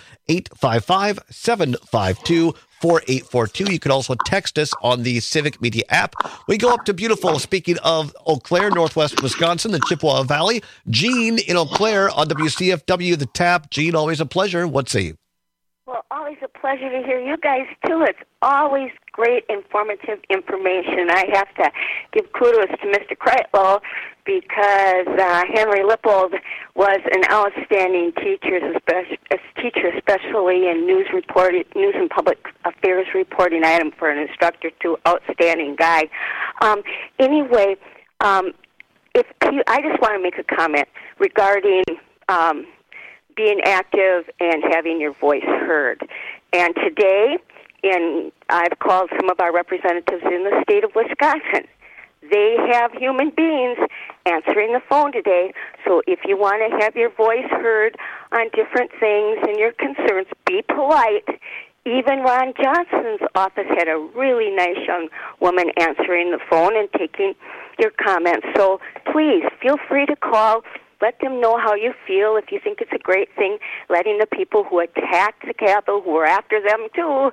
855-752-4842. You can also text us on the Civic Media app. We go up to beautiful, speaking of Eau Claire, Northwest Wisconsin, the Chippewa Valley. Gene in Eau Claire on WCFW The Tap. Gene, always a pleasure. What say you? Well, always a pleasure to hear you guys, too. It's always great, informative information. I have to give kudos to Mr. Kreitlow because Henry Lippold was an outstanding teacher, especially in news and public affairs reporting. I had him for an instructor, too. Outstanding guy. Anyway, I just want to make a comment regarding being active and having your voice heard. And today, I've called some of our representatives in the state of Wisconsin. They have human beings answering the phone today. So if you want to have your voice heard on different things and your concerns, be polite. Even Ron Johnson's office had a really nice young woman answering the phone and taking your comments. So please feel free to call. Let them know how you feel. If you think it's a great thing, letting the people who attacked the Capitol, who are after them too,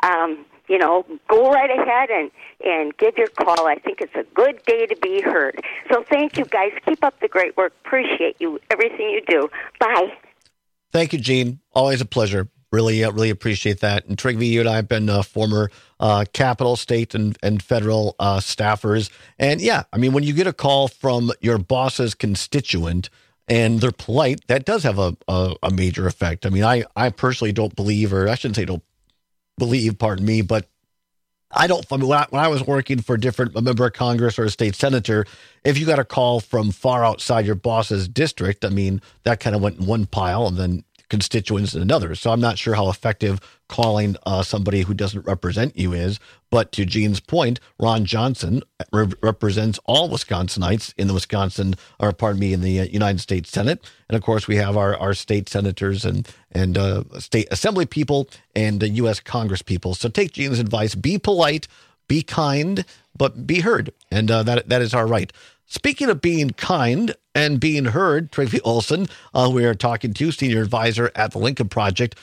go right ahead and give your call. I think it's a good day to be heard. So thank you, guys. Keep up the great work. Appreciate you, everything you do. Bye. Thank you, Gene. Always a pleasure. Really appreciate that. And Trygve, you and I have been former Capitol, state, and federal staffers. And yeah, I mean, when you get a call from your boss's constituent and they're polite, that does have a major effect. I mean, I personally don't believe, or I shouldn't say don't believe, pardon me, but when I was working for a member of Congress or a state senator, if you got a call from far outside your boss's district, I mean, that kind of went in one pile and then constituents in another. So I'm not sure how effective calling somebody who doesn't represent you is. But to Gene's point, Ron Johnson represents all Wisconsinites in the in the United States Senate. And of course, we have our state senators and state assembly people and U.S. Congress people. So take Gene's advice: be polite, be kind, but be heard. And that is our right. Speaking of being kind and being heard, Trygve Olsen, we are talking to, senior advisor at the Lincoln Project.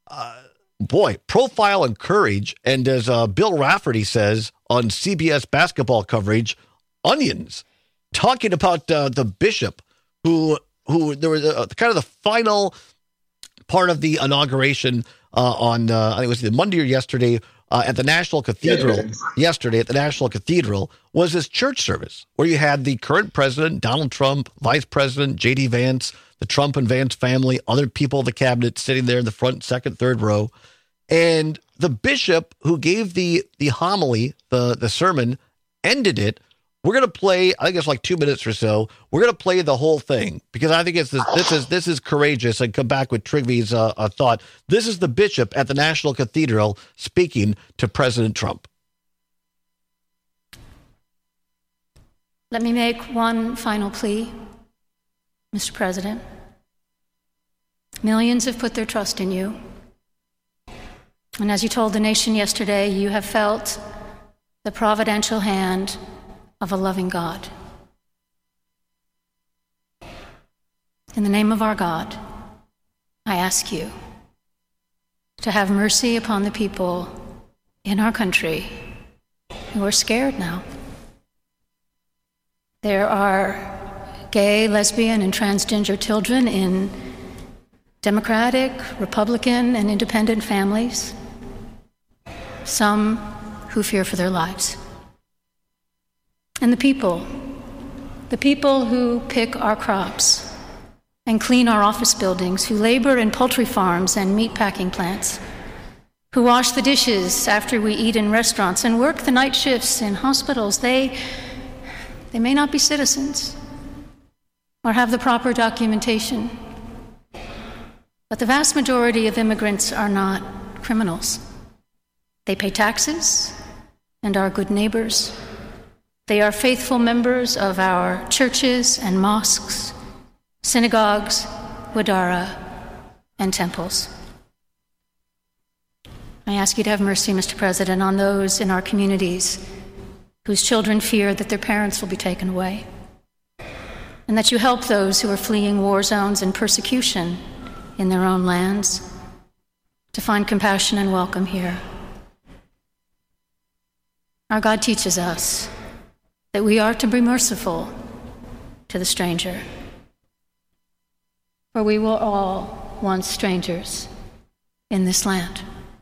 Profile and courage. And as Bill Rafferty says on CBS basketball coverage, onions, talking about the bishop who there was kind of the final part of the inauguration on, I think it was the Monday or yesterday, at the National Cathedral, yesterday at the National Cathedral, was this church service where you had the current president, Donald Trump, Vice President J.D. Vance, the Trump and Vance family, other people of the cabinet sitting there in the front, second, third row. And the bishop who gave the homily, the sermon, ended it. We're going to play, I think it's like 2 minutes or so. We're going to play the whole thing because I think this is courageous, and come back with Trygve's thought. This is the bishop at the National Cathedral speaking to President Trump. Let me make one final plea, Mr. President. Millions have put their trust in you. And as you told the nation yesterday, you have felt the providential hand of a loving God. In the name of our God, I ask you to have mercy upon the people in our country who are scared now. There are gay, lesbian, and transgender children in Democratic, Republican, and independent families, some who fear for their lives. And the people who pick our crops and clean our office buildings, who labor in poultry farms and meat packing plants, who wash the dishes after we eat in restaurants and work the night shifts in hospitals, they may not be citizens or have the proper documentation. But the vast majority of immigrants are not criminals. They pay taxes and are good neighbors. They are faithful members of our churches and mosques, synagogues, wadara, and temples. I ask you to have mercy, Mr. President, on those in our communities whose children fear that their parents will be taken away, and that you help those who are fleeing war zones and persecution in their own lands to find compassion and welcome here. Our God teaches us that we are to be merciful to the stranger, for we were all once strangers in this land.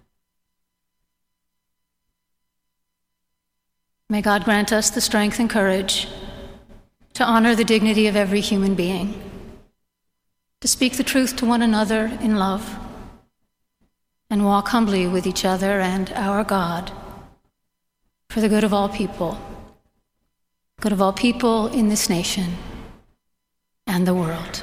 May God grant us the strength and courage to honor the dignity of every human being, to speak the truth to one another in love, and walk humbly with each other and our God for the good of all people in this nation and the world.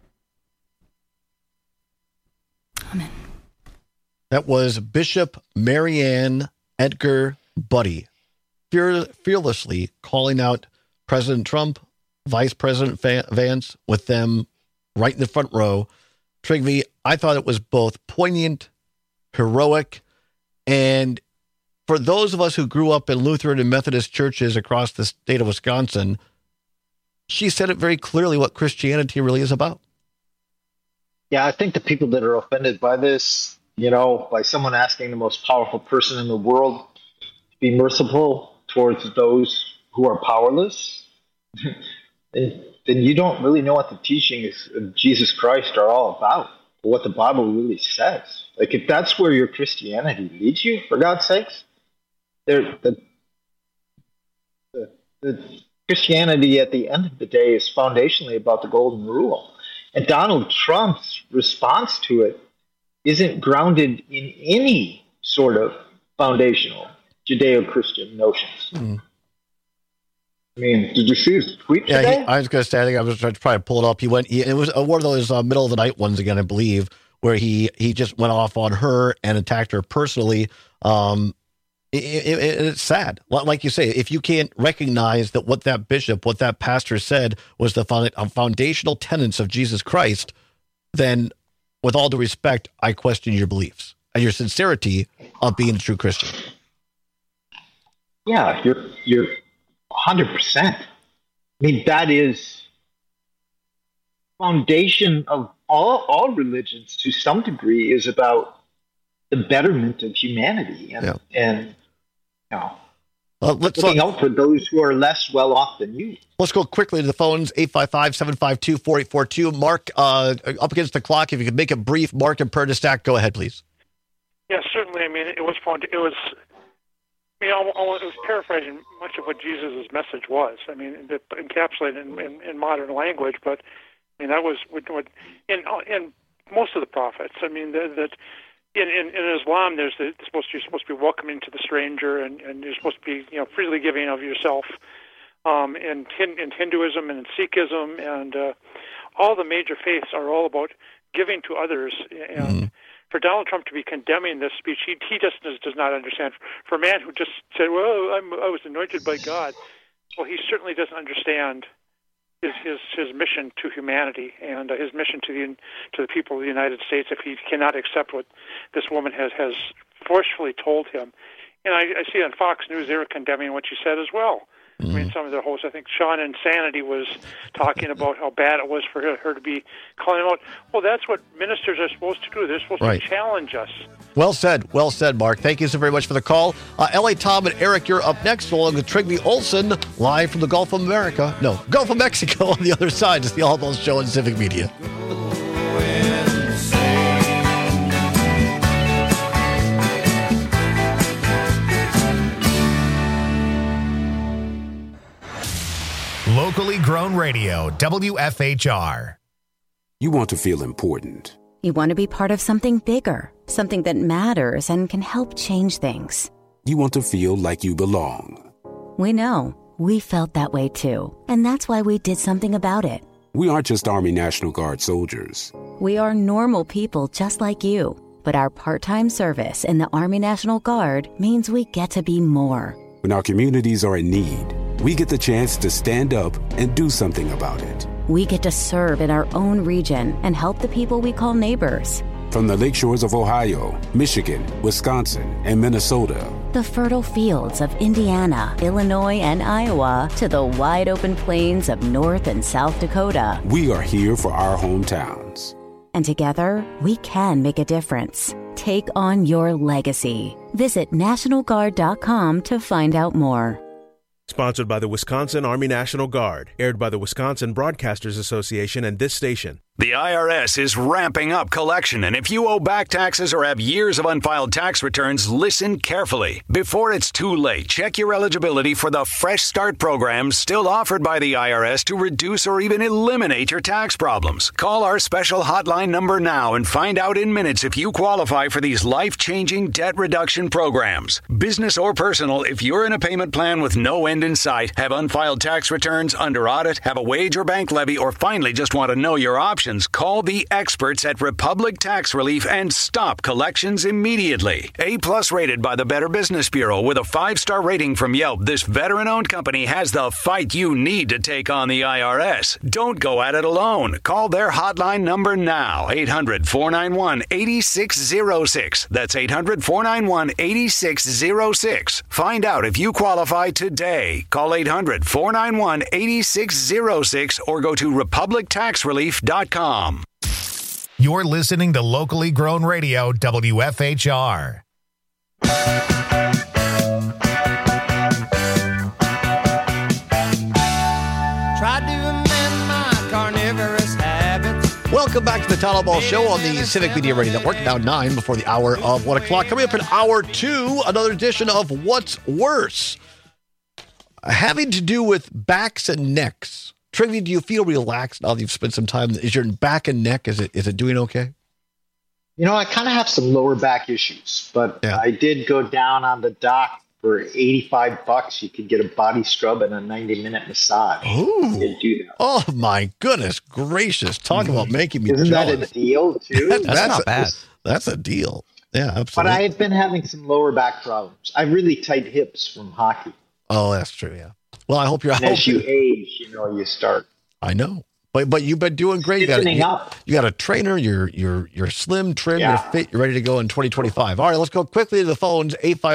Amen. That was Bishop Marianne Edgar Budde, fearlessly calling out President Trump, Vice President Vance, with them right in the front row. Trygve, I thought it was both poignant, heroic, and for those of us who grew up in Lutheran and Methodist churches across the state of Wisconsin, she said it very clearly what Christianity really is about. Yeah, I think the people that are offended by this, by someone asking the most powerful person in the world to be merciful towards those who are powerless, then you don't really know what the teachings of Jesus Christ are all about, or what the Bible really says. Like, if that's where your Christianity leads you, for God's sakes, the Christianity at the end of the day is foundationally about the golden rule. And Donald Trump's response to it isn't grounded in any sort of foundational Judeo-Christian notions. Mm. I mean, did you see his tweet today? I was going to say, I think I was trying to probably pull it up. It was one of those middle of the night ones again, I believe, where he just went off on her and attacked her personally. It's sad. Like you say, if you can't recognize that what that bishop, what that pastor said was the foundational tenets of Jesus Christ, then with all due respect, I question your beliefs and your sincerity of being a true Christian. Yeah, you're 100%. I mean, that is foundation of all religions to some degree is about the betterment of humanity and looking out for those who are less well off than you. Let's go quickly to the phones, 855-752-4842. Mark, up against the clock, if you could make it brief. Mark and Perdistack, go ahead, please. Yeah, certainly. I mean, it was fun. It was paraphrasing much of what Jesus' message was. I mean, encapsulated in modern language, but I mean, that was what in most of the prophets. I mean, that in Islam, you're supposed to be welcoming to the stranger, and you're supposed to be freely giving of yourself. In Hinduism and in Sikhism and all the major faiths are all about giving to others. And for Donald Trump to be condemning this speech, he just does not understand. For a man who just said, "Well, I was anointed by God," well, he certainly doesn't understand his mission to humanity and his mission to the people of the United States if he cannot accept what this woman has forcefully told him. And I see on Fox News they were condemning what she said as well. I mean, some of the hosts, I think Sean Insanity was talking about how bad it was for her to be calling out. Well, that's what ministers are supposed to do. They're supposed to challenge us. Well said, Mark. Thank you so very much for the call. L.A. Tom and Eric, you're up next, along with Trigby Olson, live from the Gulf of Mexico on the other side. It's the All Balls Show on Civic Media. Locally grown radio, WFHR. You want to feel important. You want to be part of something bigger, something that matters and can help change things. You want to feel like you belong. We know. We felt that way too. And that's why we did something about it. We aren't just Army National Guard soldiers. We are normal people just like you. But our part-time service in the Army National Guard means we get to be more. When our communities are in need, we get the chance to stand up and do something about it. We get to serve in our own region and help the people we call neighbors. From the lakeshores of Ohio, Michigan, Wisconsin, and Minnesota, the fertile fields of Indiana, Illinois, and Iowa, to the wide open plains of North and South Dakota, we are here for our hometowns. And together, we can make a difference. Take on your legacy. Visit NationalGuard.com to find out more. Sponsored by the Wisconsin Army National Guard. Aired by the Wisconsin Broadcasters Association and this station. The IRS is ramping up collection, and if you owe back taxes or have years of unfiled tax returns, listen carefully. Before it's too late, check your eligibility for the Fresh Start program still offered by the IRS to reduce or even eliminate your tax problems. Call our special hotline number now and find out in minutes if you qualify for these life-changing debt reduction programs. Business or personal, if you're in a payment plan with no end in sight, have unfiled tax returns, under audit, have a wage or bank levy, or finally just want to know your options, call the experts at Republic Tax Relief and stop collections immediately. A+ rated by the Better Business Bureau with a 5-star rating from Yelp, this veteran-owned company has the fight you need to take on the IRS. Don't go at it alone. Call their hotline number now, 800-491-8606. That's 800-491-8606. Find out if you qualify today. Call 800-491-8606 or go to republictaxrelief.com. You're listening to Locally Grown Radio, WFHR. Tried to amend my carnivorous habits. Welcome back to the Town Hall Ball Show on the Civic Media Radio Network. Now 9 before the hour of 1 o'clock. Coming up in hour 2, another edition of What's Worse? Having to do with backs and necks. Trivia, do you feel relaxed now that you've spent some time? Is your back and neck, is it doing okay? You know, I kind of have some lower back issues, but I did go down on the dock for $85. You could get a body scrub and a 90-minute massage. Ooh. You could do that. Oh, my goodness gracious. Talk about making me Isn't jealous. that a deal, too? That's not bad. That's a deal. Yeah, absolutely. But I have been having some lower back problems. I have really tight hips from hockey. Oh, that's true, yeah. Well, I hope you're and as you age, you start. I know. But you've been doing great. You got a trainer, you're slim, trim, you're fit, you're ready to go in 2025. All right, let's go quickly to the phones,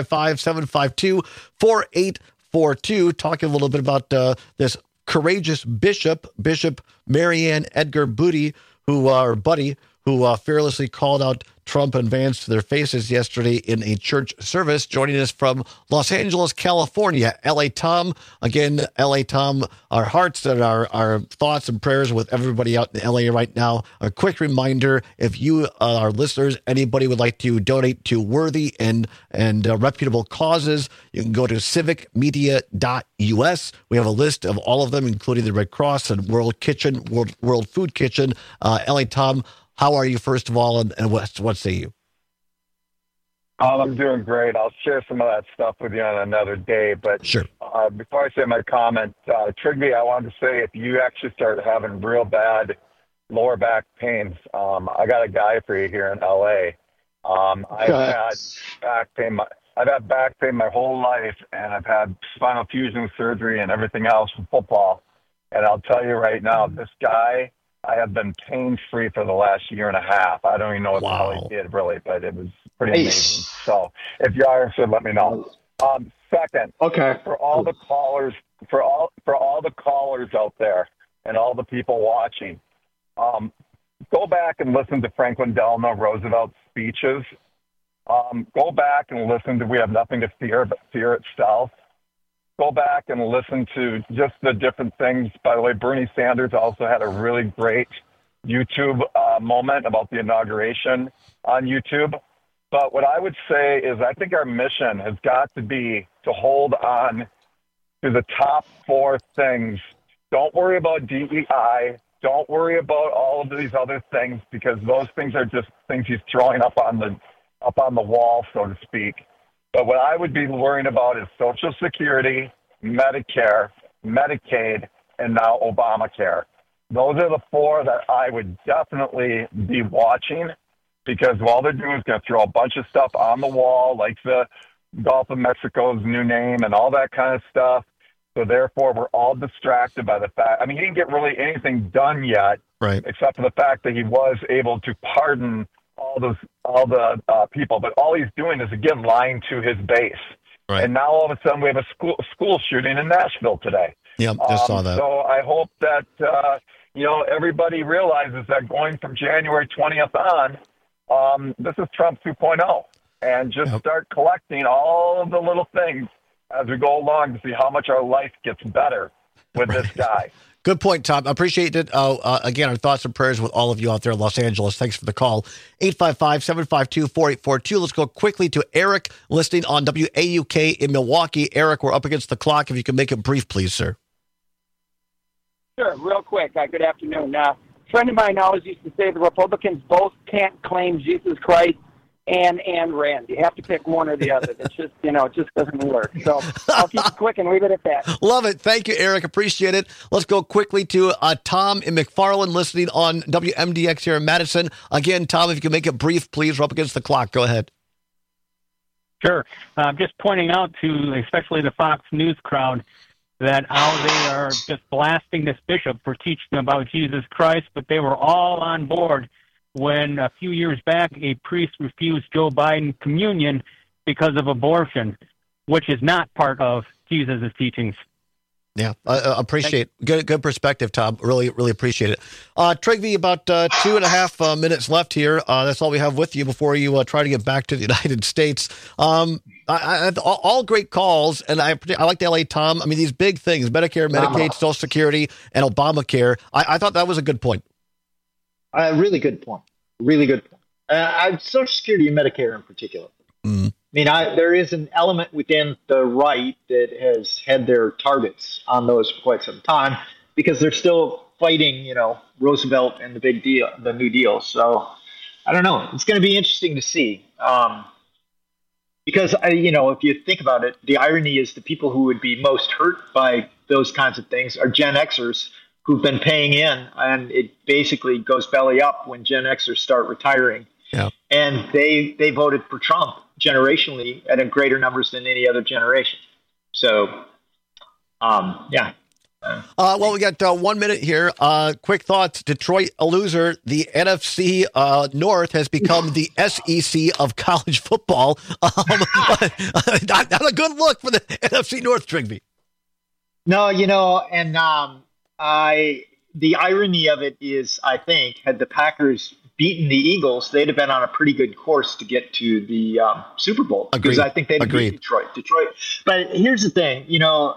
855-752-4842. Talking a little bit about this courageous Bishop Marianne Edgar Buddy, who fearlessly called out Trump and Vance to their faces yesterday in a church service. Joining us from Los Angeles, California, L.A. Tom. Again, L.A. Tom, our hearts and our thoughts and prayers with everybody out in L.A. right now. A quick reminder, if you, our listeners, anybody would like to donate to worthy and reputable causes, you can go to civicmedia.us. We have a list of all of them, including the Red Cross and World Food Kitchen. L.A. Tom, how are you, first of all, and what say you? I'm doing great. I'll share some of that stuff with you on another day. But sure. Before I say my comment, Trigby, I wanted to say if you actually start having real bad lower back pains, I got a guy for you here in L.A. I've had back pain. I've had back pain my whole life, and I've had spinal fusion surgery and everything else from football. And I'll tell you right now, this guy, I have been pain-free for the last year and a half. I don't even know what the hell he did, really, but it was pretty amazing. So if you are interested, let me know. Second, for all the callers for all the callers out there and all the people watching, go back and listen to Franklin Delano Roosevelt's speeches. Go back and listen to We Have Nothing to Fear But Fear Itself. Go back and listen to just the different things. By the way, Bernie Sanders also had a really great YouTube moment about the inauguration on YouTube. But what I would say is I think our mission has got to be to hold on to the top 4 things. Don't worry about DEI. Don't worry about all of these other things, because those things are just things he's throwing up on the wall, so to speak. But what I would be worrying about is Social Security, Medicare, Medicaid, and now Obamacare. Those are the 4 that I would definitely be watching, because all they're doing is going to throw a bunch of stuff on the wall, like the Gulf of Mexico's new name and all that kind of stuff. So therefore, we're all distracted by the fact. I mean, he didn't get really anything done yet, right? Except for the fact that he was able to pardon all the people. But all he's doing is again lying to his base. Right. And now all of a sudden we have a school shooting in Nashville today. Yep, just saw that. So I hope that everybody realizes that going from January 20th on, this is Trump 2.0, and just start collecting all of the little things as we go along to see how much our life gets better with this guy. Good point, Tom. I appreciate it. Again, our thoughts and prayers with all of you out there in Los Angeles. Thanks for the call. 855-752-4842. Let's go quickly to Eric, listening on WAUK in Milwaukee. Eric, we're up against the clock. If you can make it brief, please, sir. Sure, real quick. Good afternoon. A friend of mine always used to say the Republicans both can't claim Jesus Christ and Rand. You have to pick one or the other. It's just, it just doesn't work. So I'll keep it quick and leave it at that. Love it. Thank you, Eric. Appreciate it. Let's go quickly to Tom in McFarland, listening on WMDX here in Madison. Again, Tom, if you can make it brief, please. We're up against the clock. Go ahead. Sure. Just pointing out to especially the Fox News crowd that how they are just blasting this bishop for teaching about Jesus Christ, but they were all on board when a few years back a priest refused Joe Biden communion because of abortion, which is not part of Jesus' teachings. Yeah, I appreciate good perspective, Tom. Really appreciate it. Trygve, about 2.5 minutes left here. That's all we have with you before you try to get back to the United States. All great calls, and I like the LA Tom. I mean, these big things, Medicare, Medicaid, Social Security, and Obamacare. I thought that was a good point. Really good point. Really good point. Social Security and Medicare in particular. Mm. I mean, there is an element within the right that has had their targets on those for quite some time because they're still fighting, Roosevelt and the New Deal. So I don't know. It's going to be interesting to see. Because, if you think about it, the irony is the people who would be most hurt by those kinds of things are Gen Xers who've been paying in, and it basically goes belly up when Gen Xers start retiring. Yeah. And they voted for Trump generationally at a greater numbers than any other generation. So, yeah. Well, we got 1 minute here. Quick thoughts. Detroit, a loser. The NFC North has become the SEC of college football. Not a good look for the NFC North, Trygve. No, and the irony of it is, I think, had the Packers beaten the Eagles, they'd have been on a pretty good course to get to the Super Bowl. Agreed. Because I think they'd beat Detroit. But here's the thing,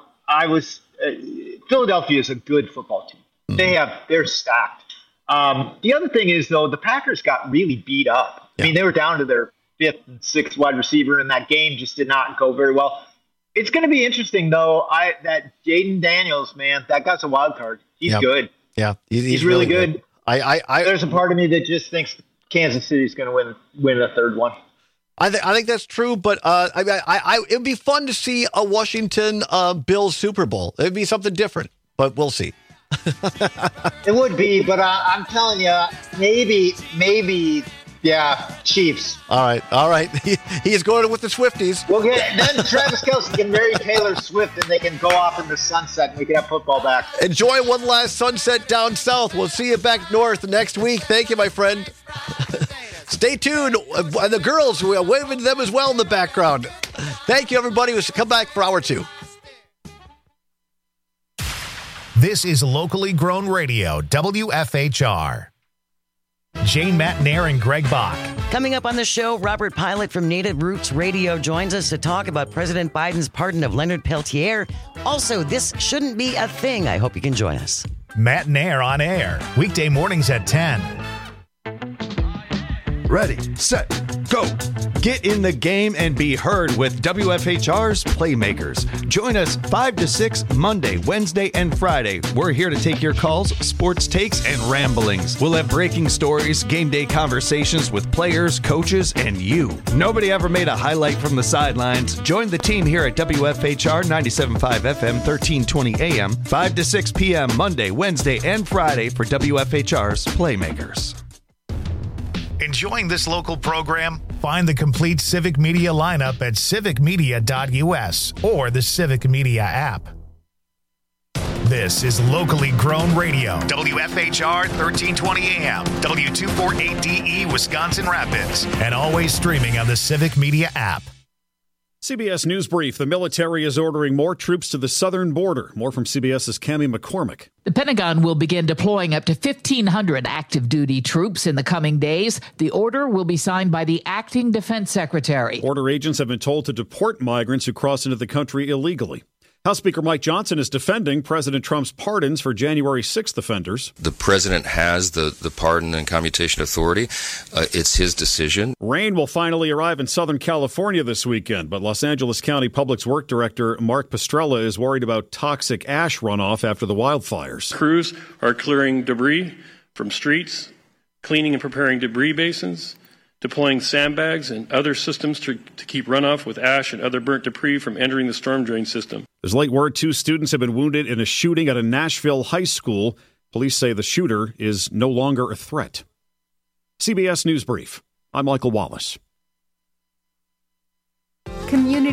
Philadelphia is a good football team. Mm-hmm. They're stacked. The other thing is, though, the Packers got really beat up. Yeah. I mean, they were down to their 5th and 6th wide receiver, and that game just did not go very well. It's going to be interesting, though. That Jaden Daniels, man, that guy's a wild card. He's good. Yeah, he's really good. There's a part of me that just thinks Kansas City's going to win a third one. I think that's true, but it would be fun to see a Washington Bills Super Bowl. It'd be something different, but we'll see. It would be, but I'm telling you, maybe, yeah, Chiefs. All right. He's going with the Swifties. We'll then Travis Kelce can marry Taylor Swift, and they can go off in the sunset, and we can have football back. Enjoy one last sunset down south. We'll see you back north next week. Thank you, my friend. Stay tuned. And the girls, we're waving to them as well in the background. Thank you, everybody. We should come back for hour 2. This is locally grown radio, WFHR. Jane Matnair and Greg Bach. Coming up on the show, Robert Pilot from Native Roots Radio joins us to talk about President Biden's pardon of Leonard Peltier. Also, this shouldn't be a thing. I hope you can join us. Matnair on air, weekday mornings at 10. Ready, set, go. Get in the game and be heard with WFHR's Playmakers. Join us 5 to 6 Monday, Wednesday, and Friday. We're here to take your calls, sports takes, and ramblings. We'll have breaking stories, game day conversations with players, coaches, and you. Nobody ever made a highlight from the sidelines. Join the team here at WFHR 97.5 FM, 1320 AM, 5 to 6 p.m. Monday, Wednesday, and Friday for WFHR's Playmakers. Enjoying this local program? Find the complete Civic Media lineup at civicmedia.us or the Civic Media app. This is locally grown radio, WFHR 1320 AM, W248DE Wisconsin Rapids, and always streaming on the Civic Media app. CBS News Brief. The military is ordering more troops to the southern border. More from CBS's Cammie McCormick. The Pentagon will begin deploying up to 1,500 active duty troops in the coming days. The order will be signed by the acting defense secretary. Border agents have been told to deport migrants who cross into the country illegally. House Speaker Mike Johnson is defending President Trump's pardons for January 6th offenders. The president has the pardon and commutation authority. It's his decision. Rain will finally arrive in Southern California this weekend, but Los Angeles County Public Works Director Mark Pestrella is worried about toxic ash runoff after the wildfires. Crews are clearing debris from streets, cleaning and preparing debris basins, deploying sandbags and other systems to keep runoff with ash and other burnt debris from entering the storm drain system. There's late word 2 students have been wounded in a shooting at a Nashville high school. Police say the shooter is no longer a threat. CBS News Brief. I'm Michael Wallace. Community